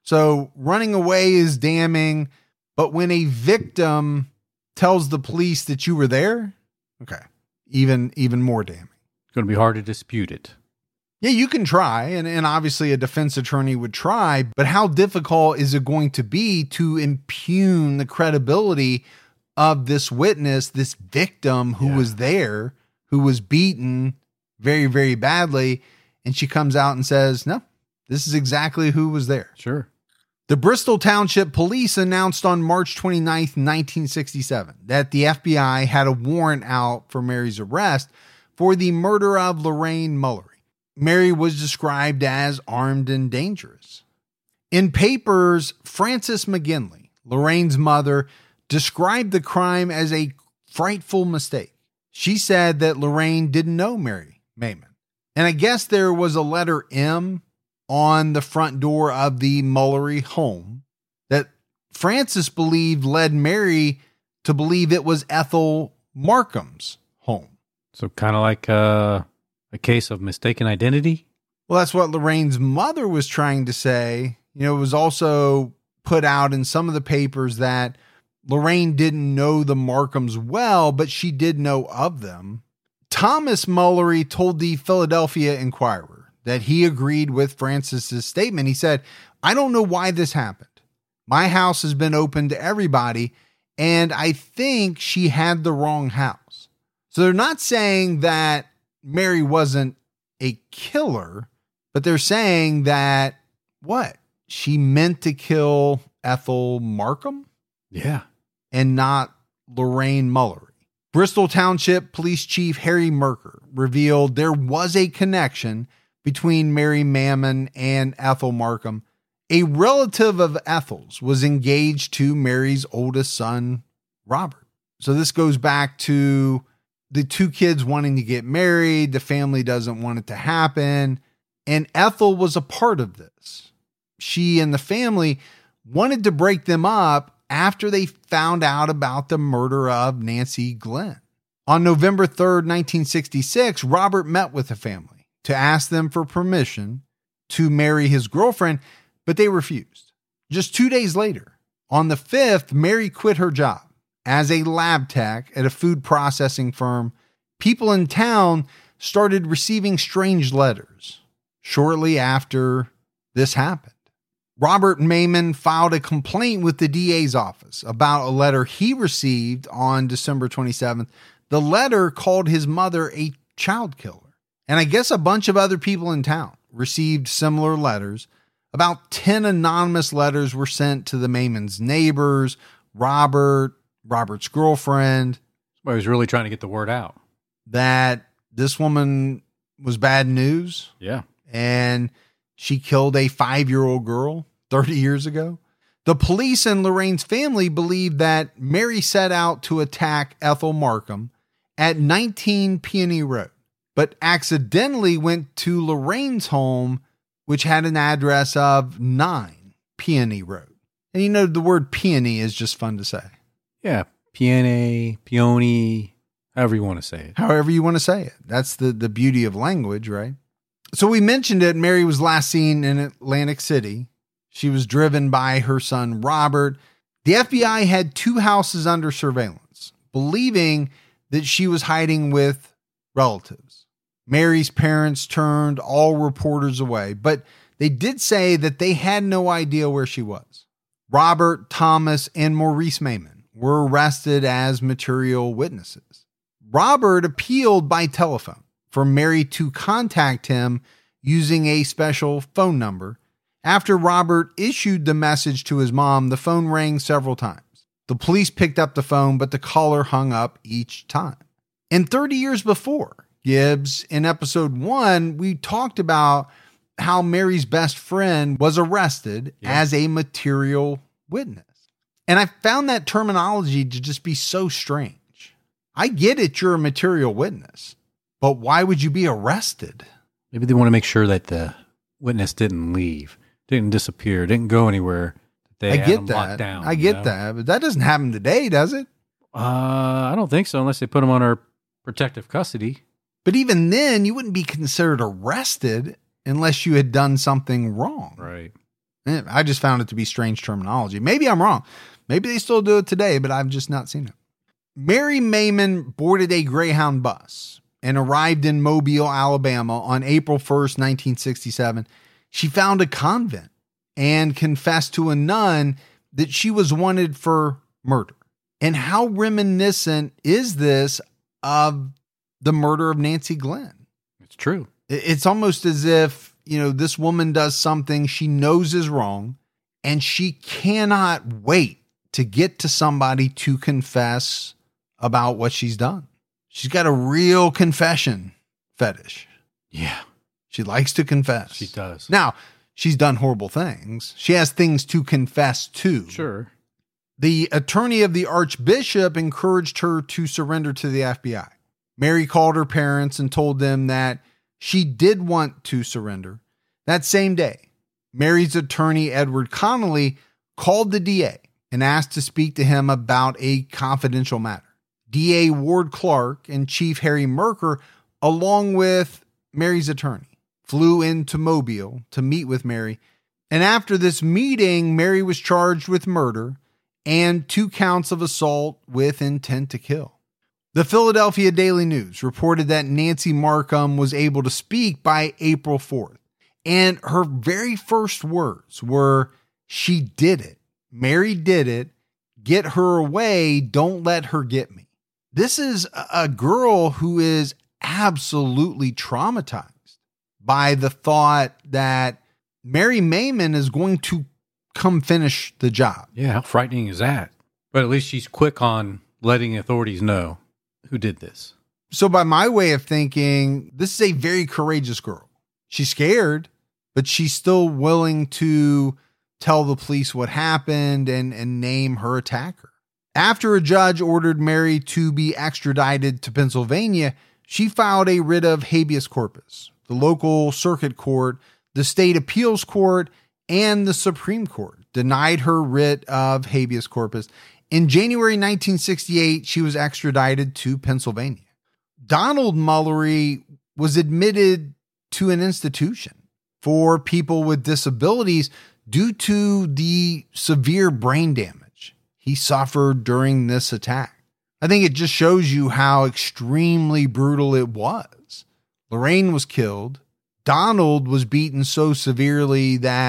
Speaker 1: So running away is damning, but when a victim tells the police that you were there, okay, even more damning.
Speaker 2: It's going to be hard to dispute it.
Speaker 1: Yeah, you can try, and obviously a defense attorney would try, but how difficult is it going to be to impugn the credibility of this witness, this victim who was there, who was beaten very, very badly, and she comes out and says, no, this is exactly who was there.
Speaker 2: Sure.
Speaker 1: The Bristol Township Police announced on March 29th, 1967, that the FBI had a warrant out for Mary's arrest for the murder of Lorraine Mullery. Mary was described as armed and dangerous. In papers, Frances McGinley, Lorraine's mother, described the crime as a frightful mistake. She said that Lorraine didn't know Mary Maiman. And I guess there was a letter M on the front door of the Mullery home that Frances believed led Mary to believe it was Ethel Markham's home.
Speaker 2: So kind of like a case of mistaken identity?
Speaker 1: Well, that's what Lorraine's mother was trying to say. You know, it was also put out in some of the papers that Lorraine didn't know the Markhams well, but she did know of them. Thomas Mullery told the Philadelphia Inquirer that he agreed with Frances's statement. He said, I don't know why this happened. My house has been open to everybody, and I think she had the wrong house. So they're not saying that Mary wasn't a killer, but they're saying that, she meant to kill Ethel Markham?
Speaker 2: Yeah.
Speaker 1: And not Lorraine Mullery. Bristol Township Police Chief Harry Merker revealed there was a connection between Mary Maiman and Ethel Markham. A relative of Ethel's was engaged to Mary's oldest son, Robert. So this goes back to the two kids wanting to get married. The family doesn't want it to happen. And Ethel was a part of this. She and the family wanted to break them up after they found out about the murder of Nancy Glenn. On November 3rd, 1966, Robert met with the family to ask them for permission to marry his girlfriend, but they refused. Just 2 days later, on the 5th, Mary quit her job as a lab tech at a food processing firm. People in town started receiving strange letters shortly after this happened. Robert Maiman filed a complaint with the DA's office about a letter he received on December 27th. The letter called his mother a child killer. And I guess a bunch of other people in town received similar letters. About 10 anonymous letters were sent to the Maiman's neighbors, Robert's girlfriend.
Speaker 2: Somebody was really trying to get the word out
Speaker 1: that this woman was bad news.
Speaker 2: Yeah.
Speaker 1: And she killed a 5-year-old girl 30 years ago. The police and Lorraine's family believe that Mary set out to attack Ethel Markham at 19 Peony Road, but accidentally went to Lorraine's home, which had an address of 9 Peony Road. And you know, the word peony is just fun to say.
Speaker 2: Yeah. Peony, however you want to say it.
Speaker 1: However you want to say it. That's the beauty of language, right? So we mentioned it. Mary was last seen in Atlantic City. She was driven by her son, Robert. The FBI had 2 houses under surveillance, believing that she was hiding with relatives. Mary's parents turned all reporters away, but they did say that they had no idea where she was. Robert, Thomas, and Maurice Maiman were arrested as material witnesses. Robert appealed by telephone for Mary to contact him using a special phone number. After Robert issued the message to his mom, the phone rang several times. The police picked up the phone, but the caller hung up each time. And 30 years before, Gibbs, in episode 1, we talked about how Mary's best friend was arrested as a material witness. And I found that terminology to just be so strange. I get it, you're a material witness, but why would you be arrested?
Speaker 2: Maybe they want to make sure that the witness didn't leave, didn't disappear, didn't go anywhere.
Speaker 1: I get that. I get that, but that doesn't happen today, does it?
Speaker 2: I don't think so, unless they put him on our protective custody.
Speaker 1: But even then, you wouldn't be considered arrested unless you had done something wrong.
Speaker 2: Right.
Speaker 1: I just found it to be strange terminology. Maybe I'm wrong. Maybe they still do it today, but I've just not seen it. Mary Maiman boarded a Greyhound bus and arrived in Mobile, Alabama on April 1st, 1967. She found a convent and confessed to a nun that she was wanted for murder. And how reminiscent is this of the murder of Nancy Glenn?
Speaker 2: It's true.
Speaker 1: It's almost as if, this woman does something she knows is wrong, and she cannot wait to get to somebody to confess about what she's done. She's got a real confession fetish.
Speaker 2: Yeah.
Speaker 1: She likes to confess.
Speaker 2: She does.
Speaker 1: Now, she's done horrible things. She has things to confess to.
Speaker 2: Sure.
Speaker 1: The attorney of the Archbishop encouraged her to surrender to the FBI. Mary called her parents and told them that she did want to surrender. That same day, Mary's attorney, Edward Connolly, called the DA and asked to speak to him about a confidential matter. DA Ward Clark and Chief Harry Merker, along with Mary's attorney, flew into Mobile to meet with Mary. And after this meeting, Mary was charged with murder and 2 counts of assault with intent to kill. The Philadelphia Daily News reported that Nancy Markham was able to speak by April 4th. And her very first words were, "She did it. Mary did it. Get her away. Don't let her get me." This is a girl who is absolutely traumatized by the thought that Mary Maiman is going to come finish the job.
Speaker 2: Yeah, how frightening is that? But at least she's quick on letting authorities know who did this.
Speaker 1: So by my way of thinking, this is a very courageous girl. She's scared, but she's still willing to tell the police what happened and name her attacker. After a judge ordered Mary to be extradited to Pennsylvania, she filed a writ of habeas corpus. The local circuit court, the state appeals court, and the Supreme Court denied her writ of habeas corpus. In January 1968, she was extradited to Pennsylvania. Donald Mullery was admitted to an institution for people with disabilities due to the severe brain damage he suffered during this attack. I think it just shows you how extremely brutal it was. Lorraine was killed. Donald was beaten so severely that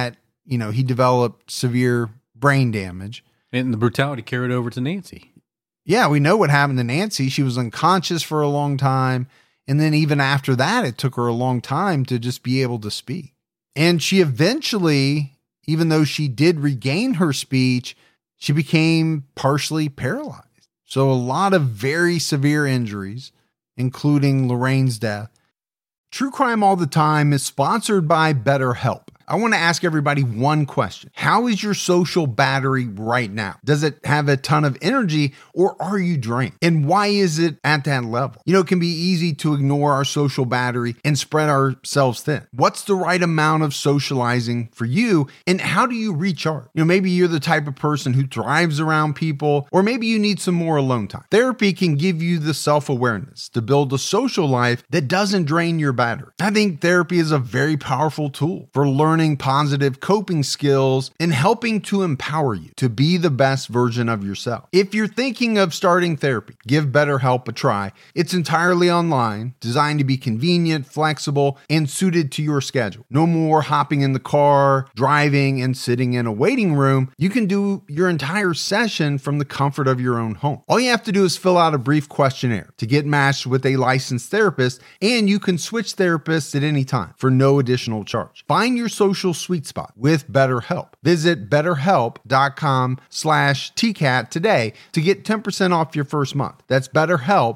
Speaker 1: he developed severe brain damage.
Speaker 2: And the brutality carried over to Nancy.
Speaker 1: Yeah, we know what happened to Nancy. She was unconscious for a long time. And then even after that, it took her a long time to just be able to speak. And she eventually, even though she did regain her speech, she became partially paralyzed. So a lot of very severe injuries, including Lorraine's death. True Crime All the Time is sponsored by BetterHelp. I want to ask everybody one question. How is your social battery right now? Does it have a ton of energy, or are you drained? And why is it at that level? It can be easy to ignore our social battery and spread ourselves thin. What's the right amount of socializing for you, and how do you recharge? Maybe you're the type of person who thrives around people, or maybe you need some more alone time. Therapy can give you the self-awareness to build a social life that doesn't drain your battery. I think therapy is a very powerful tool for learning positive coping skills and helping to empower you to be the best version of yourself. If you're thinking of starting therapy, give BetterHelp a try. It's entirely online, designed to be convenient, flexible, and suited to your schedule. No more hopping in the car, driving, and sitting in a waiting room. You can do your entire session from the comfort of your own home. All you have to do is fill out a brief questionnaire to get matched with a licensed therapist, and you can switch therapists at any time for no additional charge. Find your social sweet spot with BetterHelp. Visit betterhelp.com/TCAT today to get 10% off your first month. That's BetterHelp,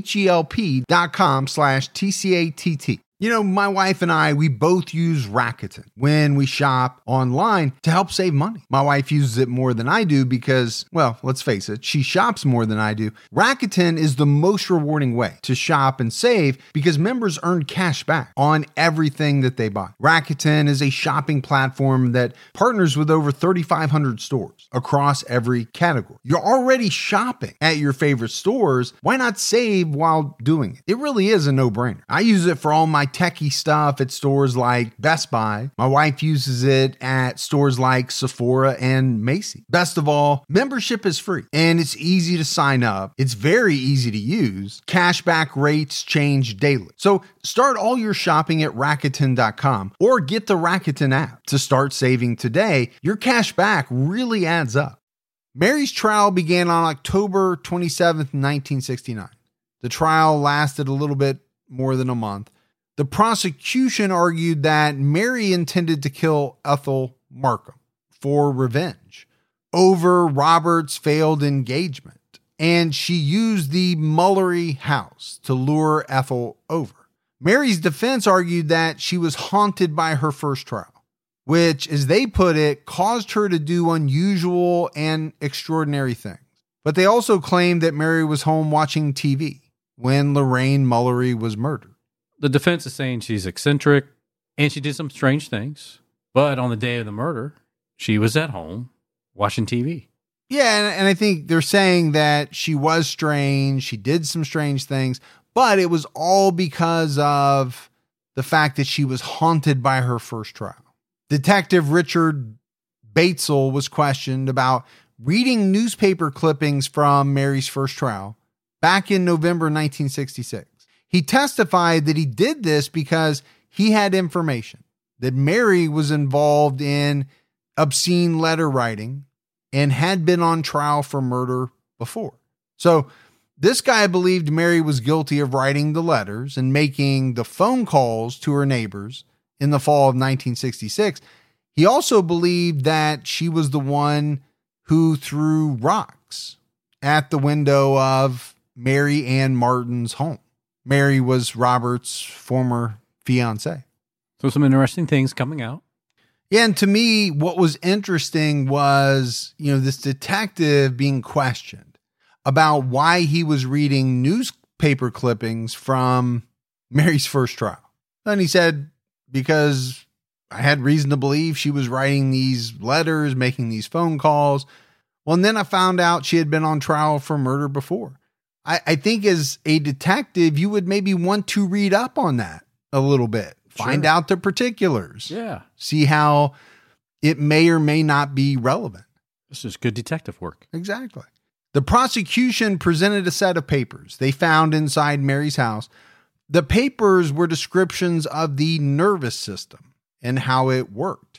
Speaker 1: HELP.com/TCATT. My wife and I, we both use Rakuten when we shop online to help save money. My wife uses it more than I do because, well, let's face it, she shops more than I do. Rakuten is the most rewarding way to shop and save because members earn cash back on everything that they buy. Rakuten is a shopping platform that partners with over 3,500 stores across every category. You're already shopping at your favorite stores. Why not save while doing it? It really is a no-brainer. I use it for all my techie stuff at stores like Best Buy. My wife uses it at stores like Sephora and Macy's. Best of all, membership is free and it's easy to sign up. It's very easy to use. Cashback rates change daily. So start all your shopping at Rakuten.com or get the Rakuten app to start saving today. Your cash back really adds up. Mary's trial began on October 27th, 1969. The trial lasted a little bit more than a month. The prosecution argued that Mary intended to kill Ethel Markham for revenge over Robert's failed engagement, and she used the Mullery house to lure Ethel over. Mary's defense argued that she was haunted by her first trial, which, as they put it, caused her to do unusual and extraordinary things. But they also claimed that Mary was home watching TV when Lorraine Mullery was murdered.
Speaker 2: The defense is saying she's eccentric and she did some strange things. But on the day of the murder, she was at home watching TV.
Speaker 1: Yeah, and I think they're saying that she was strange. She did some strange things, but it was all because of the fact that she was haunted by her first trial. Detective Richard Batesel was questioned about reading newspaper clippings from Mary's first trial back in November 1966. He testified that he did this because he had information that Mary was involved in obscene letter writing and had been on trial for murder before. So this guy believed Mary was guilty of writing the letters and making the phone calls to her neighbors in the fall of 1966. He also believed that she was the one who threw rocks at the window of Mary Ann Martin's home. Mary was Robert's former fiance.
Speaker 2: So some interesting things coming out.
Speaker 1: Yeah, and to me, what was interesting was, this detective being questioned about why he was reading newspaper clippings from Mary's first trial. And he said, because I had reason to believe she was writing these letters, making these phone calls. Well, and then I found out she had been on trial for murder before. I think as a detective, you would maybe want to read up on that a little bit, find out the particulars.
Speaker 2: Yeah.
Speaker 1: See how it may or may not be relevant.
Speaker 2: This is good detective work.
Speaker 1: Exactly. The prosecution presented a set of papers they found inside Mary's house. The papers were descriptions of the nervous system and how it worked.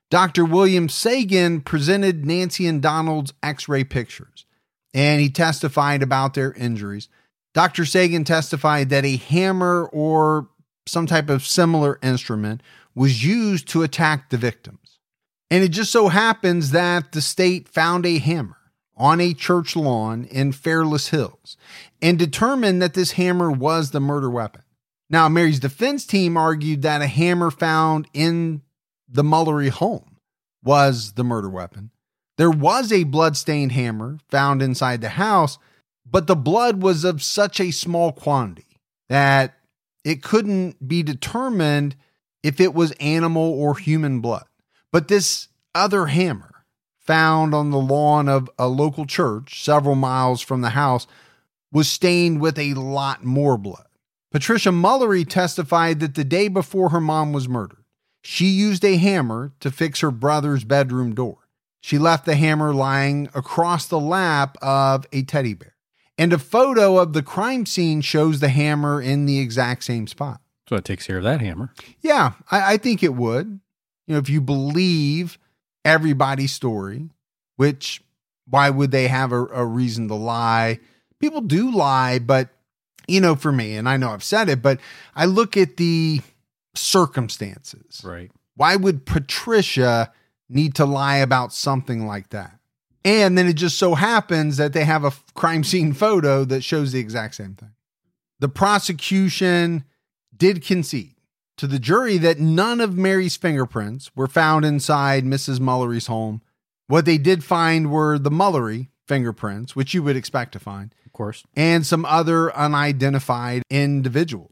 Speaker 1: Dr. William Sagan presented Nancy and Donald's x-ray pictures, and he testified about their injuries. Dr. Sagan testified that a hammer or some type of similar instrument was used to attack the victims. And it just so happens that the state found a hammer on a church lawn in Fairless Hills and determined that this hammer was the murder weapon. Now, Mary's defense team argued that a hammer found in the Mullery home was the murder weapon. There was a blood-stained hammer found inside the house, but the blood was of such a small quantity that it couldn't be determined if it was animal or human blood. But this other hammer found on the lawn of a local church several miles from the house was stained with a lot more blood. Patricia Mullery testified that the day before her mom was murdered, she used a hammer to fix her brother's bedroom door. She left the hammer lying across the lap of a teddy bear. And a photo of the crime scene shows the hammer in the exact same spot.
Speaker 2: So it takes care of that hammer.
Speaker 1: Yeah, I think it would. You know, if you believe everybody's story, which why would they have a reason to lie? People do lie, but, you know, for me, and I know I've said it, but I look at the circumstances.
Speaker 2: Right.
Speaker 1: Why would Patricia need to lie about something like that? And then it just so happens that they have a crime scene photo that shows the exact same thing. The prosecution did concede to the jury that none of Mary's fingerprints were found inside Mrs. Mullery's home. What they did find were the Mullery fingerprints, which you would expect to find,
Speaker 2: Of course.
Speaker 1: and some other unidentified individuals.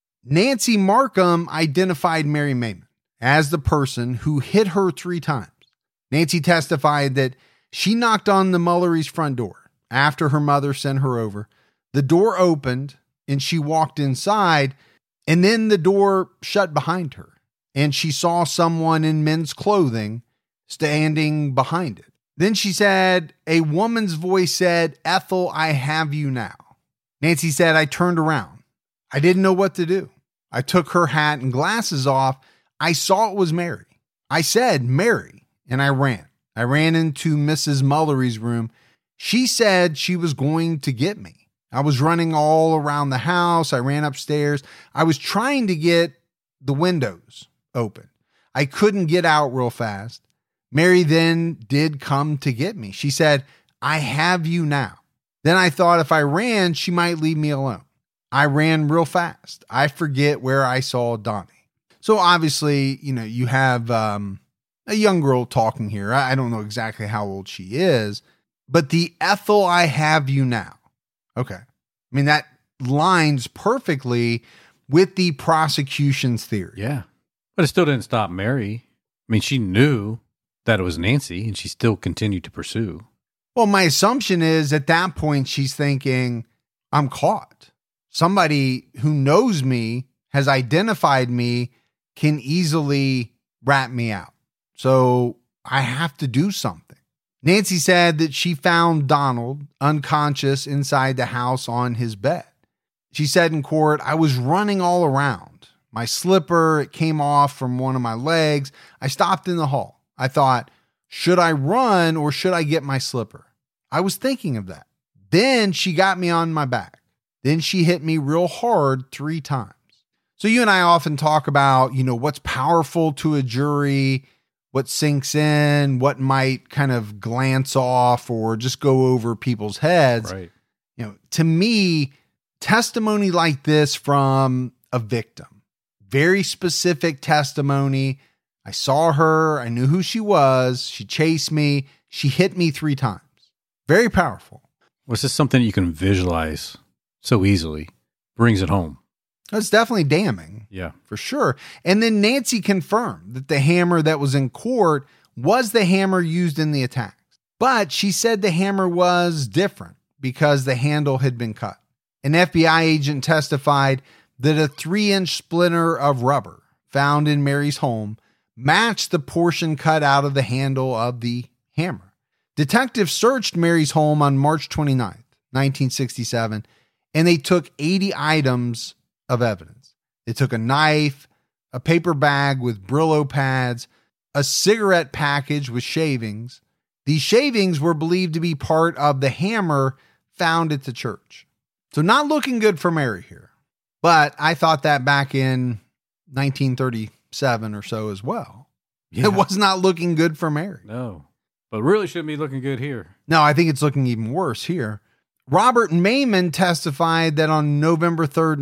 Speaker 1: Nancy Markham identified Mary Mayman as the person who hit her 3 times. Nancy testified that she knocked on the Mullery's front door after her mother sent her over. The door opened and she walked inside, and then the door shut behind her, and she saw someone in men's clothing standing behind it. Then she said, a woman's voice said, "Ethel, I have you now." Nancy said, "I turned around. I didn't know what to do. I took her hat and glasses off. I saw it was Mary. I said, 'Mary,' and I ran. I ran into Mrs. Mullery's room. She said she was going to get me. I was running all around the house. I ran upstairs. I was trying to get the windows open. I couldn't get out real fast. Mary then did come to get me. She said, 'I have you now.' Then I thought if I ran, she might leave me alone. I ran real fast. I forget where I saw Donnie." So obviously, you know, you have a young girl talking here. I don't know exactly how old she is, but the "Ethel, I have you now." Okay. I mean, that lines perfectly with the prosecution's theory.
Speaker 2: Yeah. But it still didn't stop Mary. I mean, she knew that it was Nancy, and she still continued to pursue.
Speaker 1: Well, my assumption is at that point, she's thinking, I'm caught. Somebody who knows me, has identified me, can easily rat me out. So I have to do something. Nancy said that she found Donald unconscious inside the house on his bed. She said in court, "I was running all around. My slipper, it came off from one of my legs. I stopped in the hall. I thought, should I run or should I get my slipper? I was thinking of that. Then she got me on my back. Then she hit me real hard 3 times." So you and I often talk about, you know, what's powerful to a jury, what sinks in, what might kind of glance off or just go over people's heads.
Speaker 2: Right.
Speaker 1: You know, to me, testimony like this from a victim, very specific testimony. I saw her. I knew who she was. She chased me. She hit me 3 times. Very powerful.
Speaker 2: Was this something you can visualize so easily? Brings it home.
Speaker 1: That's definitely damning.
Speaker 2: Yeah.
Speaker 1: For sure. And then Nancy confirmed that the hammer that was in court was the hammer used in the attacks. But she said the hammer was different because the handle had been cut. An FBI agent testified that a 3-inch splinter of rubber found in Mary's home matched the portion cut out of the handle of the hammer. Detectives searched Mary's home on March 29th, 1967, and they took 80 items of evidence. They took a knife, a paper bag with Brillo pads, a cigarette package with shavings. These shavings were believed to be part of the hammer found at the church. So not looking good for Mary here. But I thought that back in 1937 or so as well. Yeah. It was not looking good for Mary.
Speaker 2: No, but really shouldn't be looking good here.
Speaker 1: No, I think it's looking even worse here. Robert Maiman testified that on November 3rd,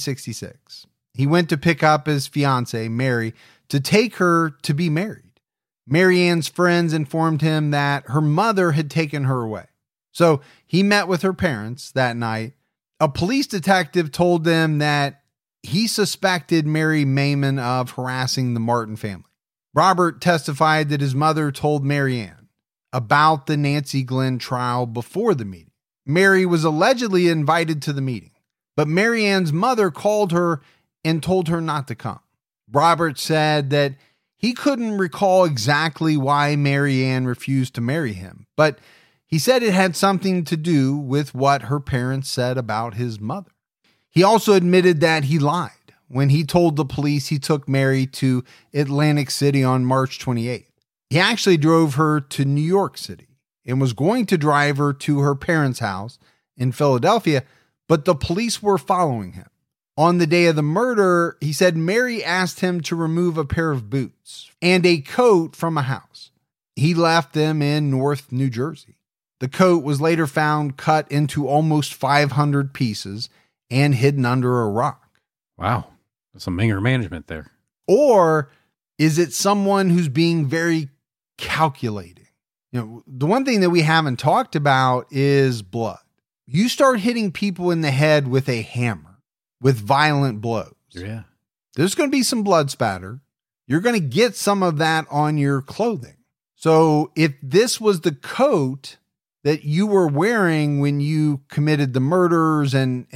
Speaker 1: 1966, he went to pick up his fiancée, Mary, to take her to be married. Mary Ann's friends informed him that her mother had taken her away. So he met with her parents that night. A police detective told them that he suspected Mary Maiman of harassing the Martin family. Robert testified that his mother told Mary Ann about the Nancy Glenn trial before the meeting. Mary was allegedly invited to the meeting, but Mary Ann's mother called her and told her not to come. Robert said that he couldn't recall exactly why Mary Ann refused to marry him, but he said it had something to do with what her parents said about his mother. He also admitted that he lied when he told the police he took Mary to Atlantic City on March 28th. He actually drove her to New York City and was going to drive her to her parents' house in Philadelphia, but the police were following him. On the day of the murder, he said Mary asked him to remove a pair of boots and a coat from a house. He left them in North New Jersey. The coat was later found cut into almost 500 pieces and hidden under a rock.
Speaker 2: Wow. That's some anger management there.
Speaker 1: Or is it someone who's being very calculating? You know, the one thing that we haven't talked about is blood. You start hitting people in the head with a hammer, with violent blows.
Speaker 2: Yeah.
Speaker 1: There's going to be some blood spatter. You're going to get some of that on your clothing. So if this was the coat that you were wearing when you committed the murders and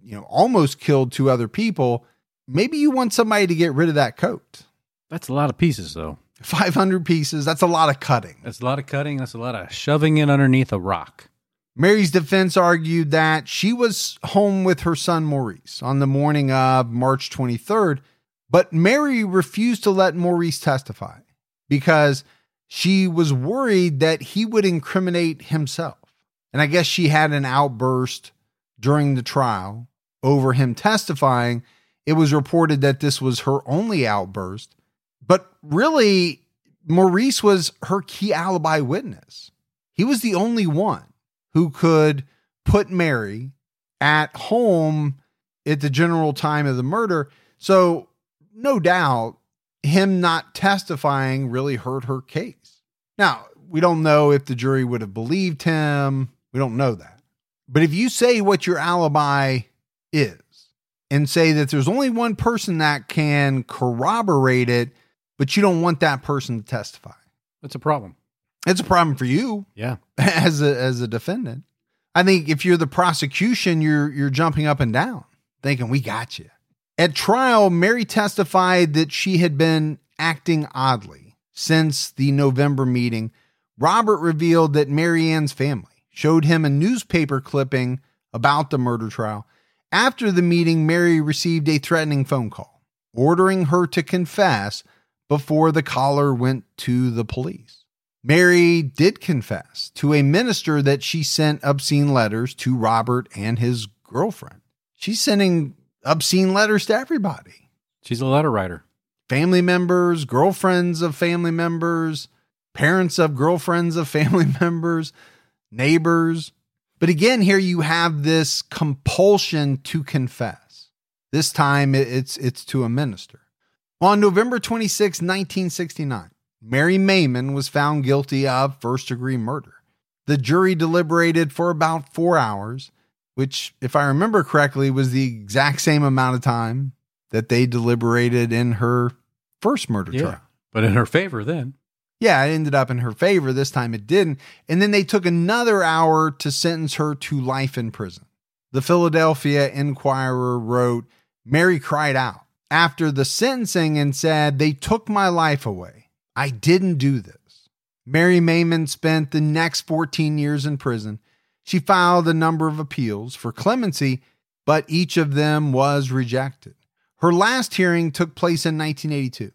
Speaker 1: almost killed two other people, maybe you want somebody to get rid of that coat.
Speaker 2: That's a lot of pieces, though.
Speaker 1: 500 pieces. That's a lot of cutting.
Speaker 2: That's a lot of cutting. That's a lot of shoving it underneath a rock.
Speaker 1: Mary's defense argued that she was home with her son Maurice on the morning of March 23rd, but Mary refused to let Maurice testify because she was worried that he would incriminate himself. And I guess she had an outburst during the trial over him testifying. It was reported that this was her only outburst, but really, Maurice was her key alibi witness. He was the only one who could put Mary at home at the general time of the murder. So no doubt him not testifying really hurt her case. Now, we don't know if the jury would have believed him. We don't know that. But if you say what your alibi is and say that there's only one person that can corroborate it, but you don't want that person to testify,
Speaker 2: that's a problem.
Speaker 1: It's a problem for you.
Speaker 2: Yeah.
Speaker 1: As a defendant. I think if you're the prosecution, you're jumping up and down thinking, we got you. At trial, Mary testified that she had been acting oddly since the November meeting. Robert revealed that Mary Ann's family showed him a newspaper clipping about the murder trial. After the meeting, Mary received a threatening phone call, ordering her to confess before the caller went to the police. Mary did confess to a minister that she sent obscene letters to Robert and his girlfriend. She's sending obscene letters to everybody.
Speaker 2: She's a letter writer.
Speaker 1: Family members, girlfriends of family members, parents of girlfriends of family members, neighbors. But again, here you have this compulsion to confess. This time it's to a minister. On November 26, 1969, Mary Maiman was found guilty of first-degree murder. The jury deliberated for about 4 hours, which, if I remember correctly, was the exact same amount of time that they deliberated in her first murder trial.
Speaker 2: But in her favor then.
Speaker 1: Yeah, it ended up in her favor. This time it didn't. And then they took another hour to sentence her to life in prison. The Philadelphia Inquirer wrote, Mary cried out after the sentencing and said, "They took my life away. I didn't do this." Mary Maiman spent the next 14 years in prison. She filed a number of appeals for clemency, but each of them was rejected. Her last hearing took place in 1982.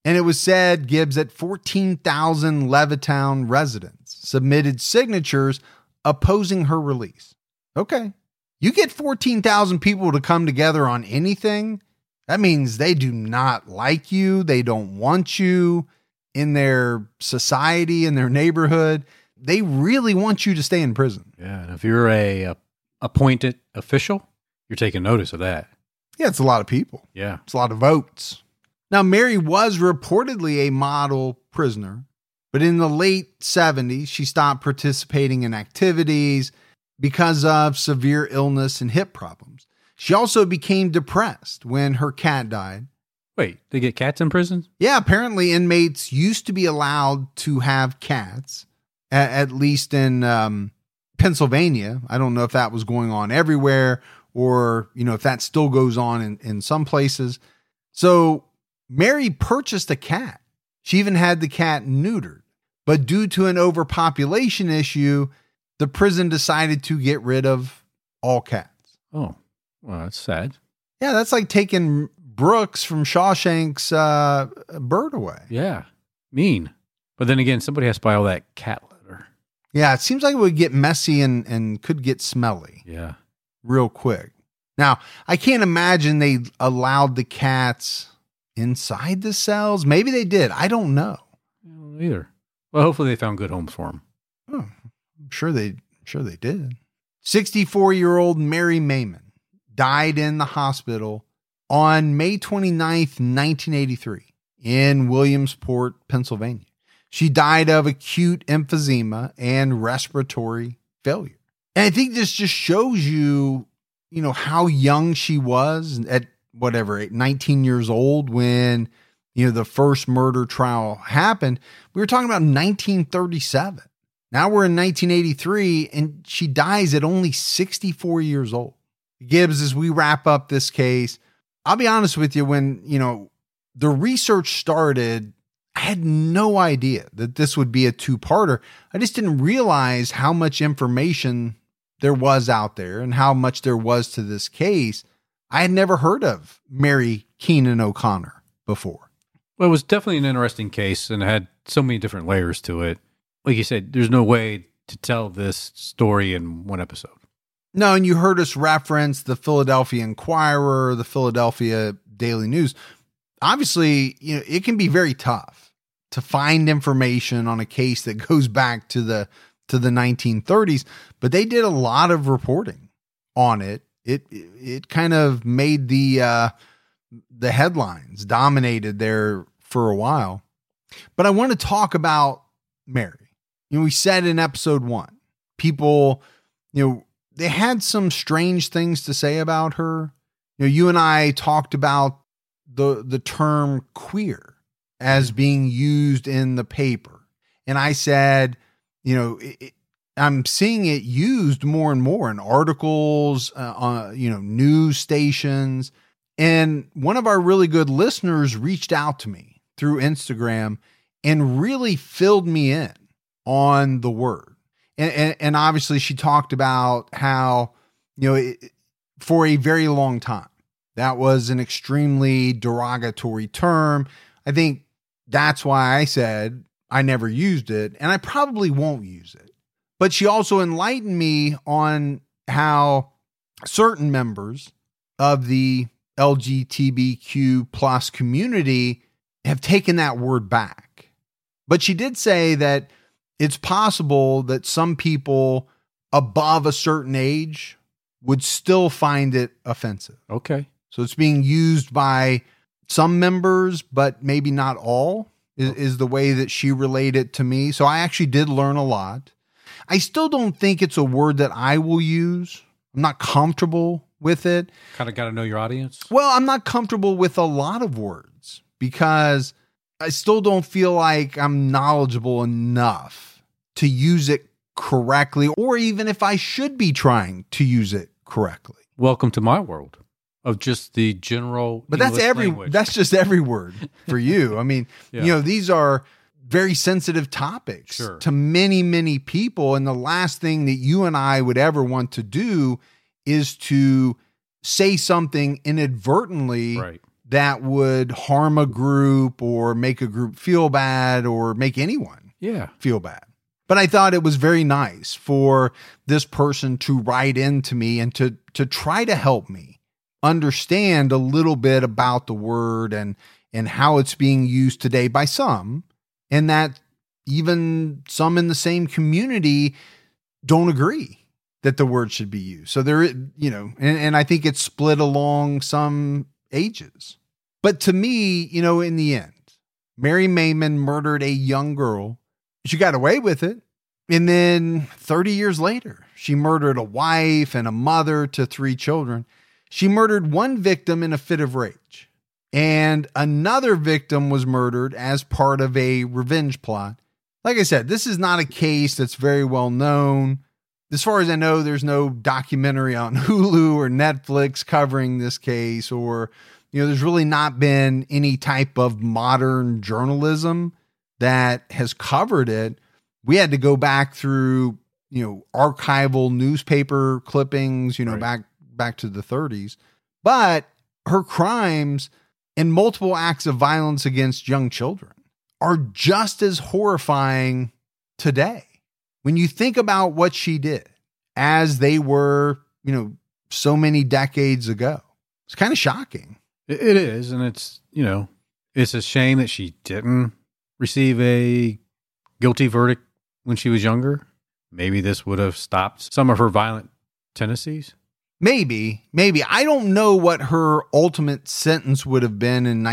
Speaker 1: And it was said, Gibbs, that 14,000 Levittown residents submitted signatures opposing her release. Okay. You get 14,000 people to come together on anything, that means they do not like you. They don't want you in their society, in their neighborhood. They really want you to stay in prison.
Speaker 2: Yeah, and if you're a appointed official, you're taking notice of that.
Speaker 1: Yeah, it's a lot of people.
Speaker 2: Yeah.
Speaker 1: It's a lot of votes. Now, Mary was reportedly a model prisoner, but in the late 70s, she stopped participating in activities because of severe illness and hip problems. She also became depressed when her cat died.
Speaker 2: Wait, they get cats in prison?
Speaker 1: Yeah, apparently inmates used to be allowed to have cats, at least in Pennsylvania. I don't know if that was going on everywhere or, if that still goes on in some places. So Mary purchased a cat. She even had the cat neutered. But due to an overpopulation issue, the prison decided to get rid of all cats.
Speaker 2: Oh, well, that's sad.
Speaker 1: Yeah, that's like taking Brooks from Shawshank's bird away.
Speaker 2: Yeah, mean. But then again, somebody has to buy all that cat litter.
Speaker 1: Yeah, it seems like it would get messy and could get smelly.
Speaker 2: Yeah.
Speaker 1: Real quick. Now, I can't imagine they allowed the cats inside the cells. Maybe they did. I don't know.
Speaker 2: I don't know either. Well, hopefully they found good homes for them.
Speaker 1: Oh, I'm sure they did. 64-year-old Mary Mayman died in the hospital on May 29th, 1983 in Williamsport, Pennsylvania. She died of acute emphysema and respiratory failure. And I think this just shows you, how young she was at 19 years old when, the first murder trial happened. We were talking about 1937. Now we're in 1983 and she dies at only 64 years old. Gibbs, as we wrap up this case, I'll be honest with you, when, the research started, I had no idea that this would be a two-parter. I just didn't realize how much information there was out there and how much there was to this case. I had never heard of Mary Keenan O'Connor before.
Speaker 2: Well, it was definitely an interesting case and it had so many different layers to it. Like you said, there's no way to tell this story in one episode.
Speaker 1: No, and you heard us reference the Philadelphia Inquirer, the Philadelphia Daily News. Obviously, it can be very tough to find information on a case that goes back to the 1930s, but they did a lot of reporting on it. It kind of made the headlines, dominated there for a while. But I want to talk about Mary. We said in episode 1, people, they had some strange things to say about her. You and I talked about the term queer as being used in the paper. And I said, I'm seeing it used more and more in articles, on, news stations. And one of our really good listeners reached out to me through Instagram and really filled me in on the word. And obviously she talked about how, for a very long time, that was an extremely derogatory term. I think that's why I said I never used it, and I probably won't use it. But she also enlightened me on how certain members of the LGBTQ plus community have taken that word back. But she did say that it's possible that some people above a certain age would still find it offensive.
Speaker 2: Okay.
Speaker 1: So it's being used by some members, but maybe not all, is the way that she relayed it to me. So I actually did learn a lot. I still don't think it's a word that I will use. I'm not comfortable with it.
Speaker 2: Kind of got to know your audience.
Speaker 1: Well, I'm not comfortable with a lot of words because I still don't feel like I'm knowledgeable enough to use it correctly, or even if I should be trying to use it correctly.
Speaker 2: Welcome to my world of just the general
Speaker 1: But
Speaker 2: English language.
Speaker 1: That's just every word for you. I mean,
Speaker 2: Yeah.
Speaker 1: These are very sensitive topics
Speaker 2: Sure.
Speaker 1: to many, many people. And the last thing that you and I would ever want to do is to say something inadvertently
Speaker 2: Right.
Speaker 1: that would harm a group or make a group feel bad or make anyone feel bad. But I thought it was very nice for this person to write into me and to try to help me understand a little bit about the word and how it's being used today by some, and that even some in the same community don't agree that the word should be used. So there, and I think it's split along some ages. But to me, in the end, Mary Maimon murdered a young girl. She got away with it. And then 30 years later, she murdered a wife and a mother to 3 children. She murdered one victim in a fit of rage. And another victim was murdered as part of a revenge plot. Like I said, this is not a case that's very well known. As far as I know, there's no documentary on Hulu or Netflix covering this case, or, there's really not been any type of modern journalism that has covered it. We had to go back through, archival newspaper clippings,
Speaker 2: Right.
Speaker 1: back to the 30s. But her crimes and multiple acts of violence against young children are just as horrifying today. When you think about what she did as they were, so many decades ago, it's kind of shocking.
Speaker 2: It is. And it's, it's a shame that she didn't receive a guilty verdict when she was younger. Maybe this would have stopped some of her violent tendencies.
Speaker 1: Maybe. I don't know what her ultimate sentence would have been in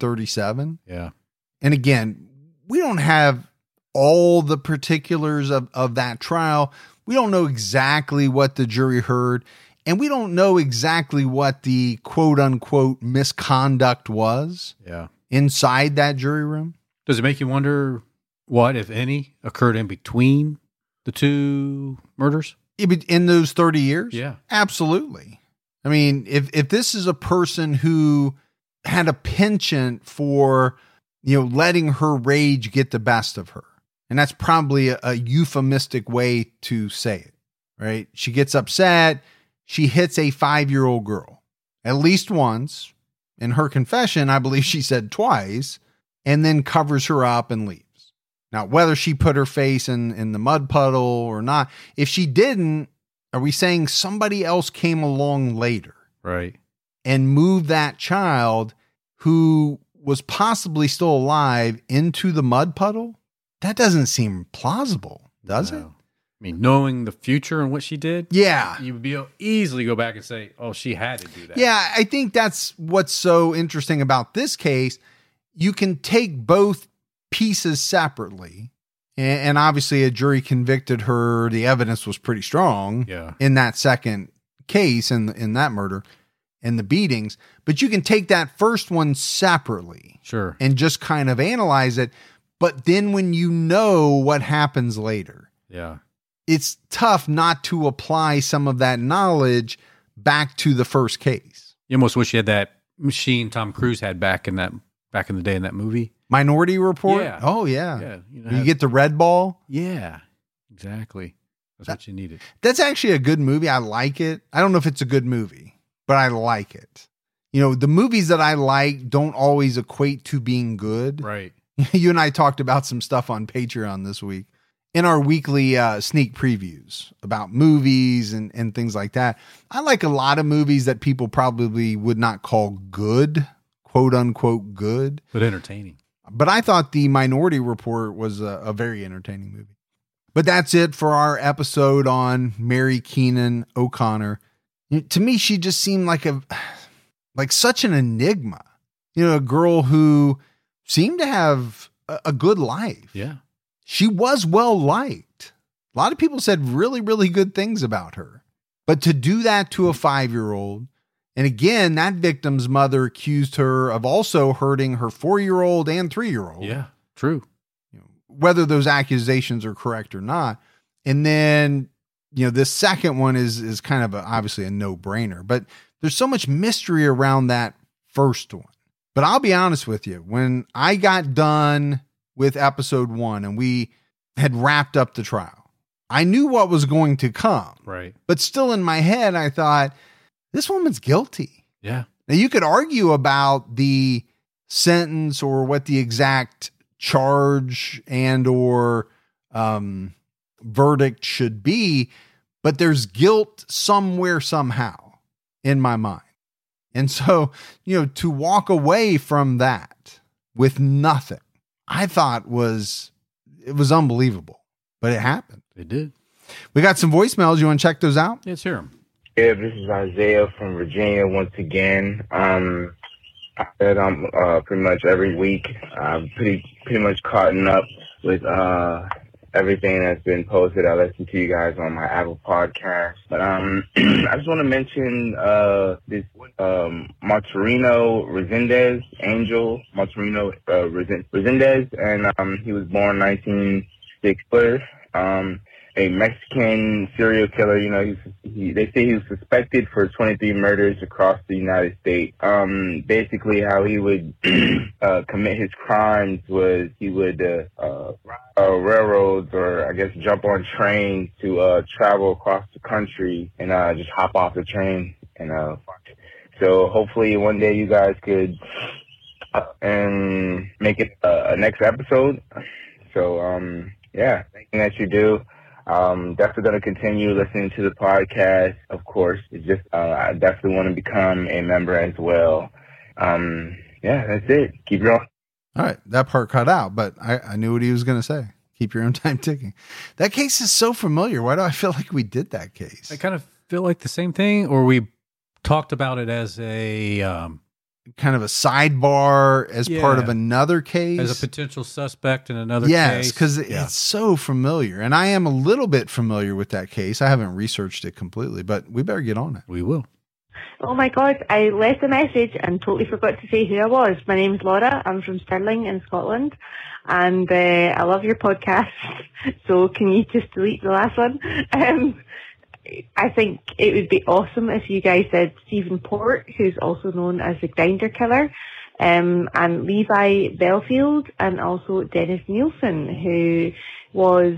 Speaker 1: 1937.
Speaker 2: Yeah.
Speaker 1: And again, we don't have all the particulars of that trial. We don't know exactly what the jury heard, and we don't know exactly what the quote unquote misconduct was inside that jury room.
Speaker 2: Does it make you wonder what, if any, occurred in between the 2 murders?
Speaker 1: In those 30 years?
Speaker 2: Yeah.
Speaker 1: Absolutely. I mean, if this is a person who had a penchant for, letting her rage get the best of her, and that's probably a euphemistic way to say it, right? She gets upset. She hits a 5-year-old girl at least once. In her confession, I believe she said twice, and then covers her up and leaves. Now, whether she put her face in the mud puddle or not, if she didn't, are we saying somebody else came along later?
Speaker 2: Right.
Speaker 1: And moved that child who was possibly still alive into the mud puddle? That doesn't seem plausible, does it?
Speaker 2: I mean, knowing the future and what she did,
Speaker 1: yeah,
Speaker 2: you would be able to easily go back and say, oh, she had to do that.
Speaker 1: Yeah, I think that's what's so interesting about this case. You can take both pieces separately, and obviously a jury convicted her. The evidence was pretty strong in that second case, in that murder and the beatings. But you can take that first one separately,
Speaker 2: sure,
Speaker 1: and just kind of analyze it. But then when you know what happens later, it's tough not to apply some of that knowledge back to the first case.
Speaker 2: You almost wish you had that machine Tom Cruise had back in the day in that movie.
Speaker 1: Minority Report?
Speaker 2: Yeah.
Speaker 1: Oh, yeah.
Speaker 2: Yeah.
Speaker 1: You get the red ball?
Speaker 2: Yeah, exactly. That's what you needed.
Speaker 1: That's actually a good movie. I like it. I don't know if it's a good movie, but I like it. The movies that I like don't always equate to being good.
Speaker 2: Right.
Speaker 1: You and I talked about some stuff on Patreon this week in our weekly sneak previews about movies and things like that. I like a lot of movies that people probably would not call good, quote unquote good,
Speaker 2: but entertaining.
Speaker 1: But I thought the Minority Report was a very entertaining movie. But that's it for our episode on Mary Keenan O'Connor. To me, she just seemed like such an enigma. A girl who seemed to have a good life.
Speaker 2: Yeah.
Speaker 1: She was well liked. A lot of people said really, really good things about her. But to do that to a 5-year-old, and again, that victim's mother accused her of also hurting her 4-year-old and 3-year-old.
Speaker 2: Yeah, true.
Speaker 1: Whether those accusations are correct or not. And then, this second one is kind of obviously a no-brainer. But there's so much mystery around that first one. But I'll be honest with you, when I got done with episode 1 and we had wrapped up the trial, I knew what was going to come.
Speaker 2: Right.
Speaker 1: But still in my head, I thought, this woman's guilty.
Speaker 2: Yeah.
Speaker 1: Now, you could argue about the sentence or what the exact charge and or verdict should be, but there's guilt somewhere, somehow in my mind. And so, to walk away from that with nothing, I thought it was unbelievable, but it happened.
Speaker 2: It did.
Speaker 1: We got some voicemails. You want to check those out?
Speaker 2: Let's hear them.
Speaker 3: Yeah, this is Isaiah from Virginia once again. I said pretty much every week. I'm pretty much caught up with everything that's been posted. I listen to you guys on my Apple podcast. But I just want to mention this Martorino Resendez, Angel Martorino Resendez, and he was born 1960. A Mexican serial killer. They say he was suspected for 23 murders across the United States. Basically, how he would commit his crimes was he would railroads, or I guess jump on trains to travel across the country and just hop off the train. And so hopefully one day you guys could and make it a next episode. So yeah, anything that you do. Definitely going to continue listening to the podcast, of course. It's just, I definitely want to become a member as well. Yeah, that's it. Keep going.
Speaker 1: All right. That part cut out, but I knew what he was going to say. Keep your own time ticking. That case is so familiar. Why do I feel like we did that case?
Speaker 2: I kind of feel like the same thing, or we talked about it as a
Speaker 1: kind of a sidebar as part of another case,
Speaker 2: as a potential suspect in another case.
Speaker 1: Yes, because it's so familiar, and I am a little bit familiar with that case. I haven't researched it completely, but we better get on it.
Speaker 2: We will.
Speaker 4: Oh my God, I left a message and totally forgot to say who I was. My name's Laura. I'm from Stirling in Scotland, and I love your podcast. So can you just delete the last one? I think it would be awesome if you guys did Stephen Port, who's also known as the Grinder Killer, and Levi Belfield, and also Dennis Nielsen, who was,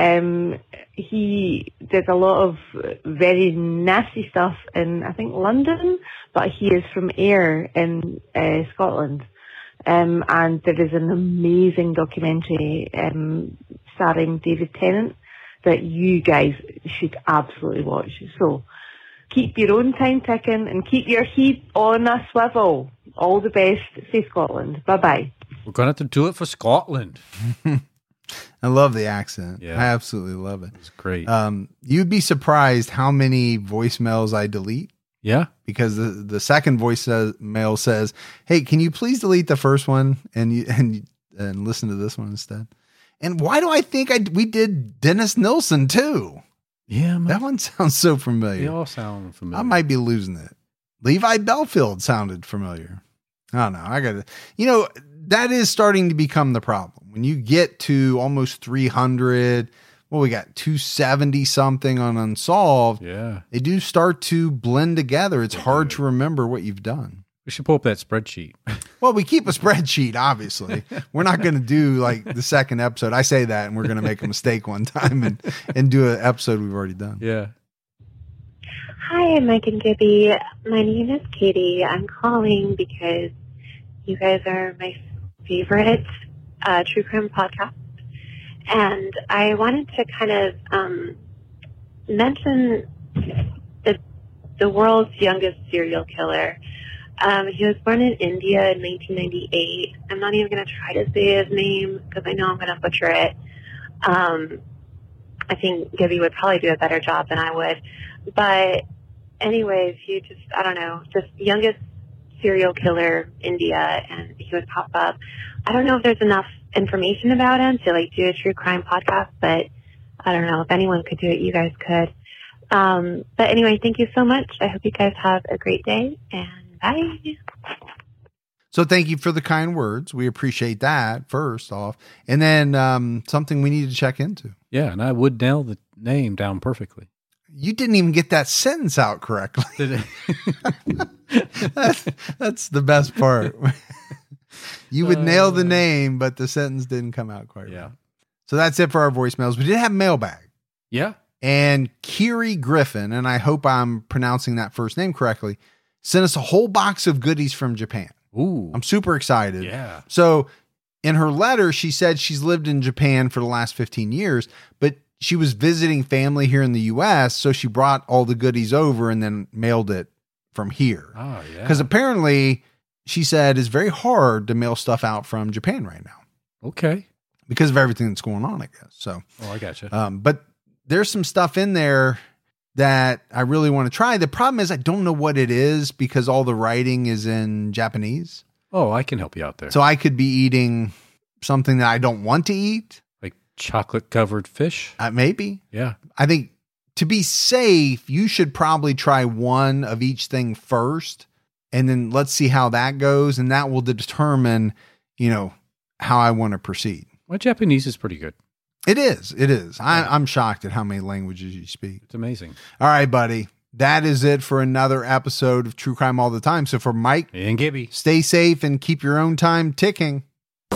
Speaker 4: he did a lot of very nasty stuff in, I think, London, but he is from Ayr in Scotland. And there is an amazing documentary starring David Tennant that you guys should absolutely watch. So keep your own time ticking and keep your heat on a swivel. All the best. Say Scotland. Bye-bye.
Speaker 2: We're going to have to do it for Scotland.
Speaker 1: I love the accent.
Speaker 2: Yeah.
Speaker 1: I absolutely love it.
Speaker 2: It's great.
Speaker 1: You'd be surprised how many voicemails I delete.
Speaker 2: Yeah.
Speaker 1: Because the second voicemail says, hey, can you please delete the first one and listen to this one instead? And why do I think we did Dennis Nilsson too?
Speaker 2: Yeah,
Speaker 1: that one sounds so familiar.
Speaker 2: They all sound familiar.
Speaker 1: I might be losing it. Levi Belfield sounded familiar. I don't know. That is starting to become the problem. When you get to almost 300, we got 270 something on Unsolved.
Speaker 2: Yeah.
Speaker 1: They do start to blend together. It's hard to remember what you've done.
Speaker 2: We should pull up that spreadsheet.
Speaker 1: Well, we keep a spreadsheet, obviously. We're not going to do like the second episode. I say that and we're going to make a mistake one time and do an episode we've already done.
Speaker 2: Yeah.
Speaker 5: Hi, Mike and Gibby. My name is Katie. I'm calling because you guys are my favorite true crime podcast. And I wanted to kind of mention the world's youngest serial killer. He was born in India in 1998. I'm not even going to try to say his name because I know I'm going to butcher it. I think Gibby would probably do a better job than I would. But anyways, just youngest serial killer, India, and he would pop up. I don't know if there's enough information about him to do a true crime podcast, but I don't know if anyone could do it, you guys could. But anyway, thank you so much. I hope you guys have a great day, and bye.
Speaker 1: So thank you for the kind words. We appreciate that first off. And then something we need to check into.
Speaker 2: Yeah, and I would nail the name down perfectly.
Speaker 1: You didn't even get that sentence out correctly. That's the best part. You would nail the name, but the sentence didn't come out quite right. So that's it for our voicemails. We did have mailbag.
Speaker 2: Yeah.
Speaker 1: And Kiri Griffin, and I hope I'm pronouncing that first name correctly, sent us a whole box of goodies from Japan.
Speaker 2: Ooh.
Speaker 1: I'm super excited.
Speaker 2: Yeah.
Speaker 1: So in her letter, she said she's lived in Japan for the last 15 years, but she was visiting family here in the US. So she brought all the goodies over and then mailed it from here.
Speaker 2: Oh, yeah.
Speaker 1: Because apparently, she said it's very hard to mail stuff out from Japan right now
Speaker 2: Okay.
Speaker 1: because of everything that's going on, I guess. So,
Speaker 2: Oh, I gotcha.
Speaker 1: but there's some stuff in there that I really want to try. The problem is I don't know what it is because all the writing is in Japanese.
Speaker 2: Oh, I can help you out there.
Speaker 1: So I could be eating something that I don't want to eat.
Speaker 2: Like chocolate covered fish.
Speaker 1: Maybe.
Speaker 2: Yeah.
Speaker 1: I think to be safe, you should probably try one of each thing first. And then let's see how that goes. And that will determine, how I want to proceed.
Speaker 2: My Japanese is pretty good.
Speaker 1: It is. I'm shocked at how many languages you speak.
Speaker 2: It's amazing.
Speaker 1: All right, buddy. That is it for another episode of True Crime All the Time. So for Mike,
Speaker 2: And Gibby.
Speaker 1: stay safe and keep your own time ticking.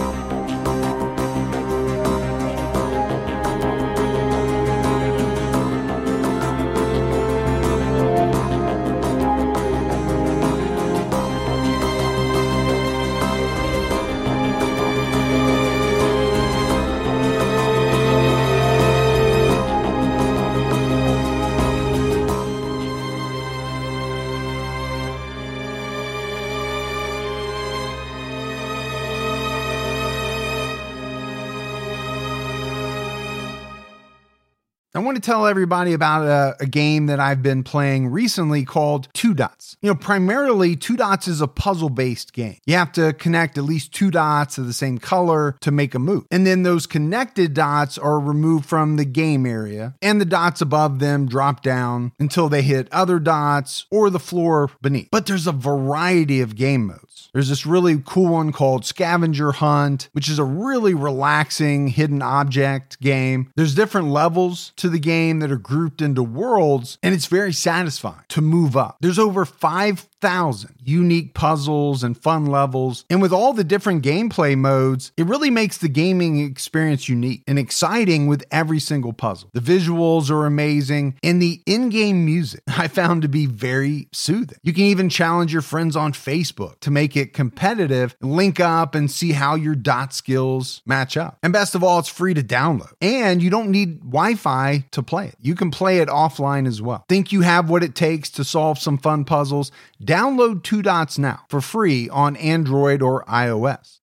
Speaker 1: I want to tell everybody about a game that I've been playing recently called Two Dots. Primarily, Two Dots is a puzzle-based game. You have to connect at least two dots of the same color to make a move. And then those connected dots are removed from the game area, and the dots above them drop down until they hit other dots or the floor beneath. But there's a variety of game modes. There's this really cool one called Scavenger Hunt, which is a really relaxing hidden object game. There's different levels to the game that are grouped into worlds, and it's very satisfying to move up. There's over 5,000 unique puzzles and fun levels, and with all the different gameplay modes, it really makes the gaming experience unique and exciting with every single puzzle. The visuals are amazing, and the in-game music I found to be very soothing. You can even challenge your friends on Facebook to make it competitive, link up and see how your dot skills match up. And best of all, it's free to download, and you don't need Wi-Fi to play it. You can play it offline as well. Think you have what it takes to solve some fun puzzles? Download Two Dots now for free on Android or iOS.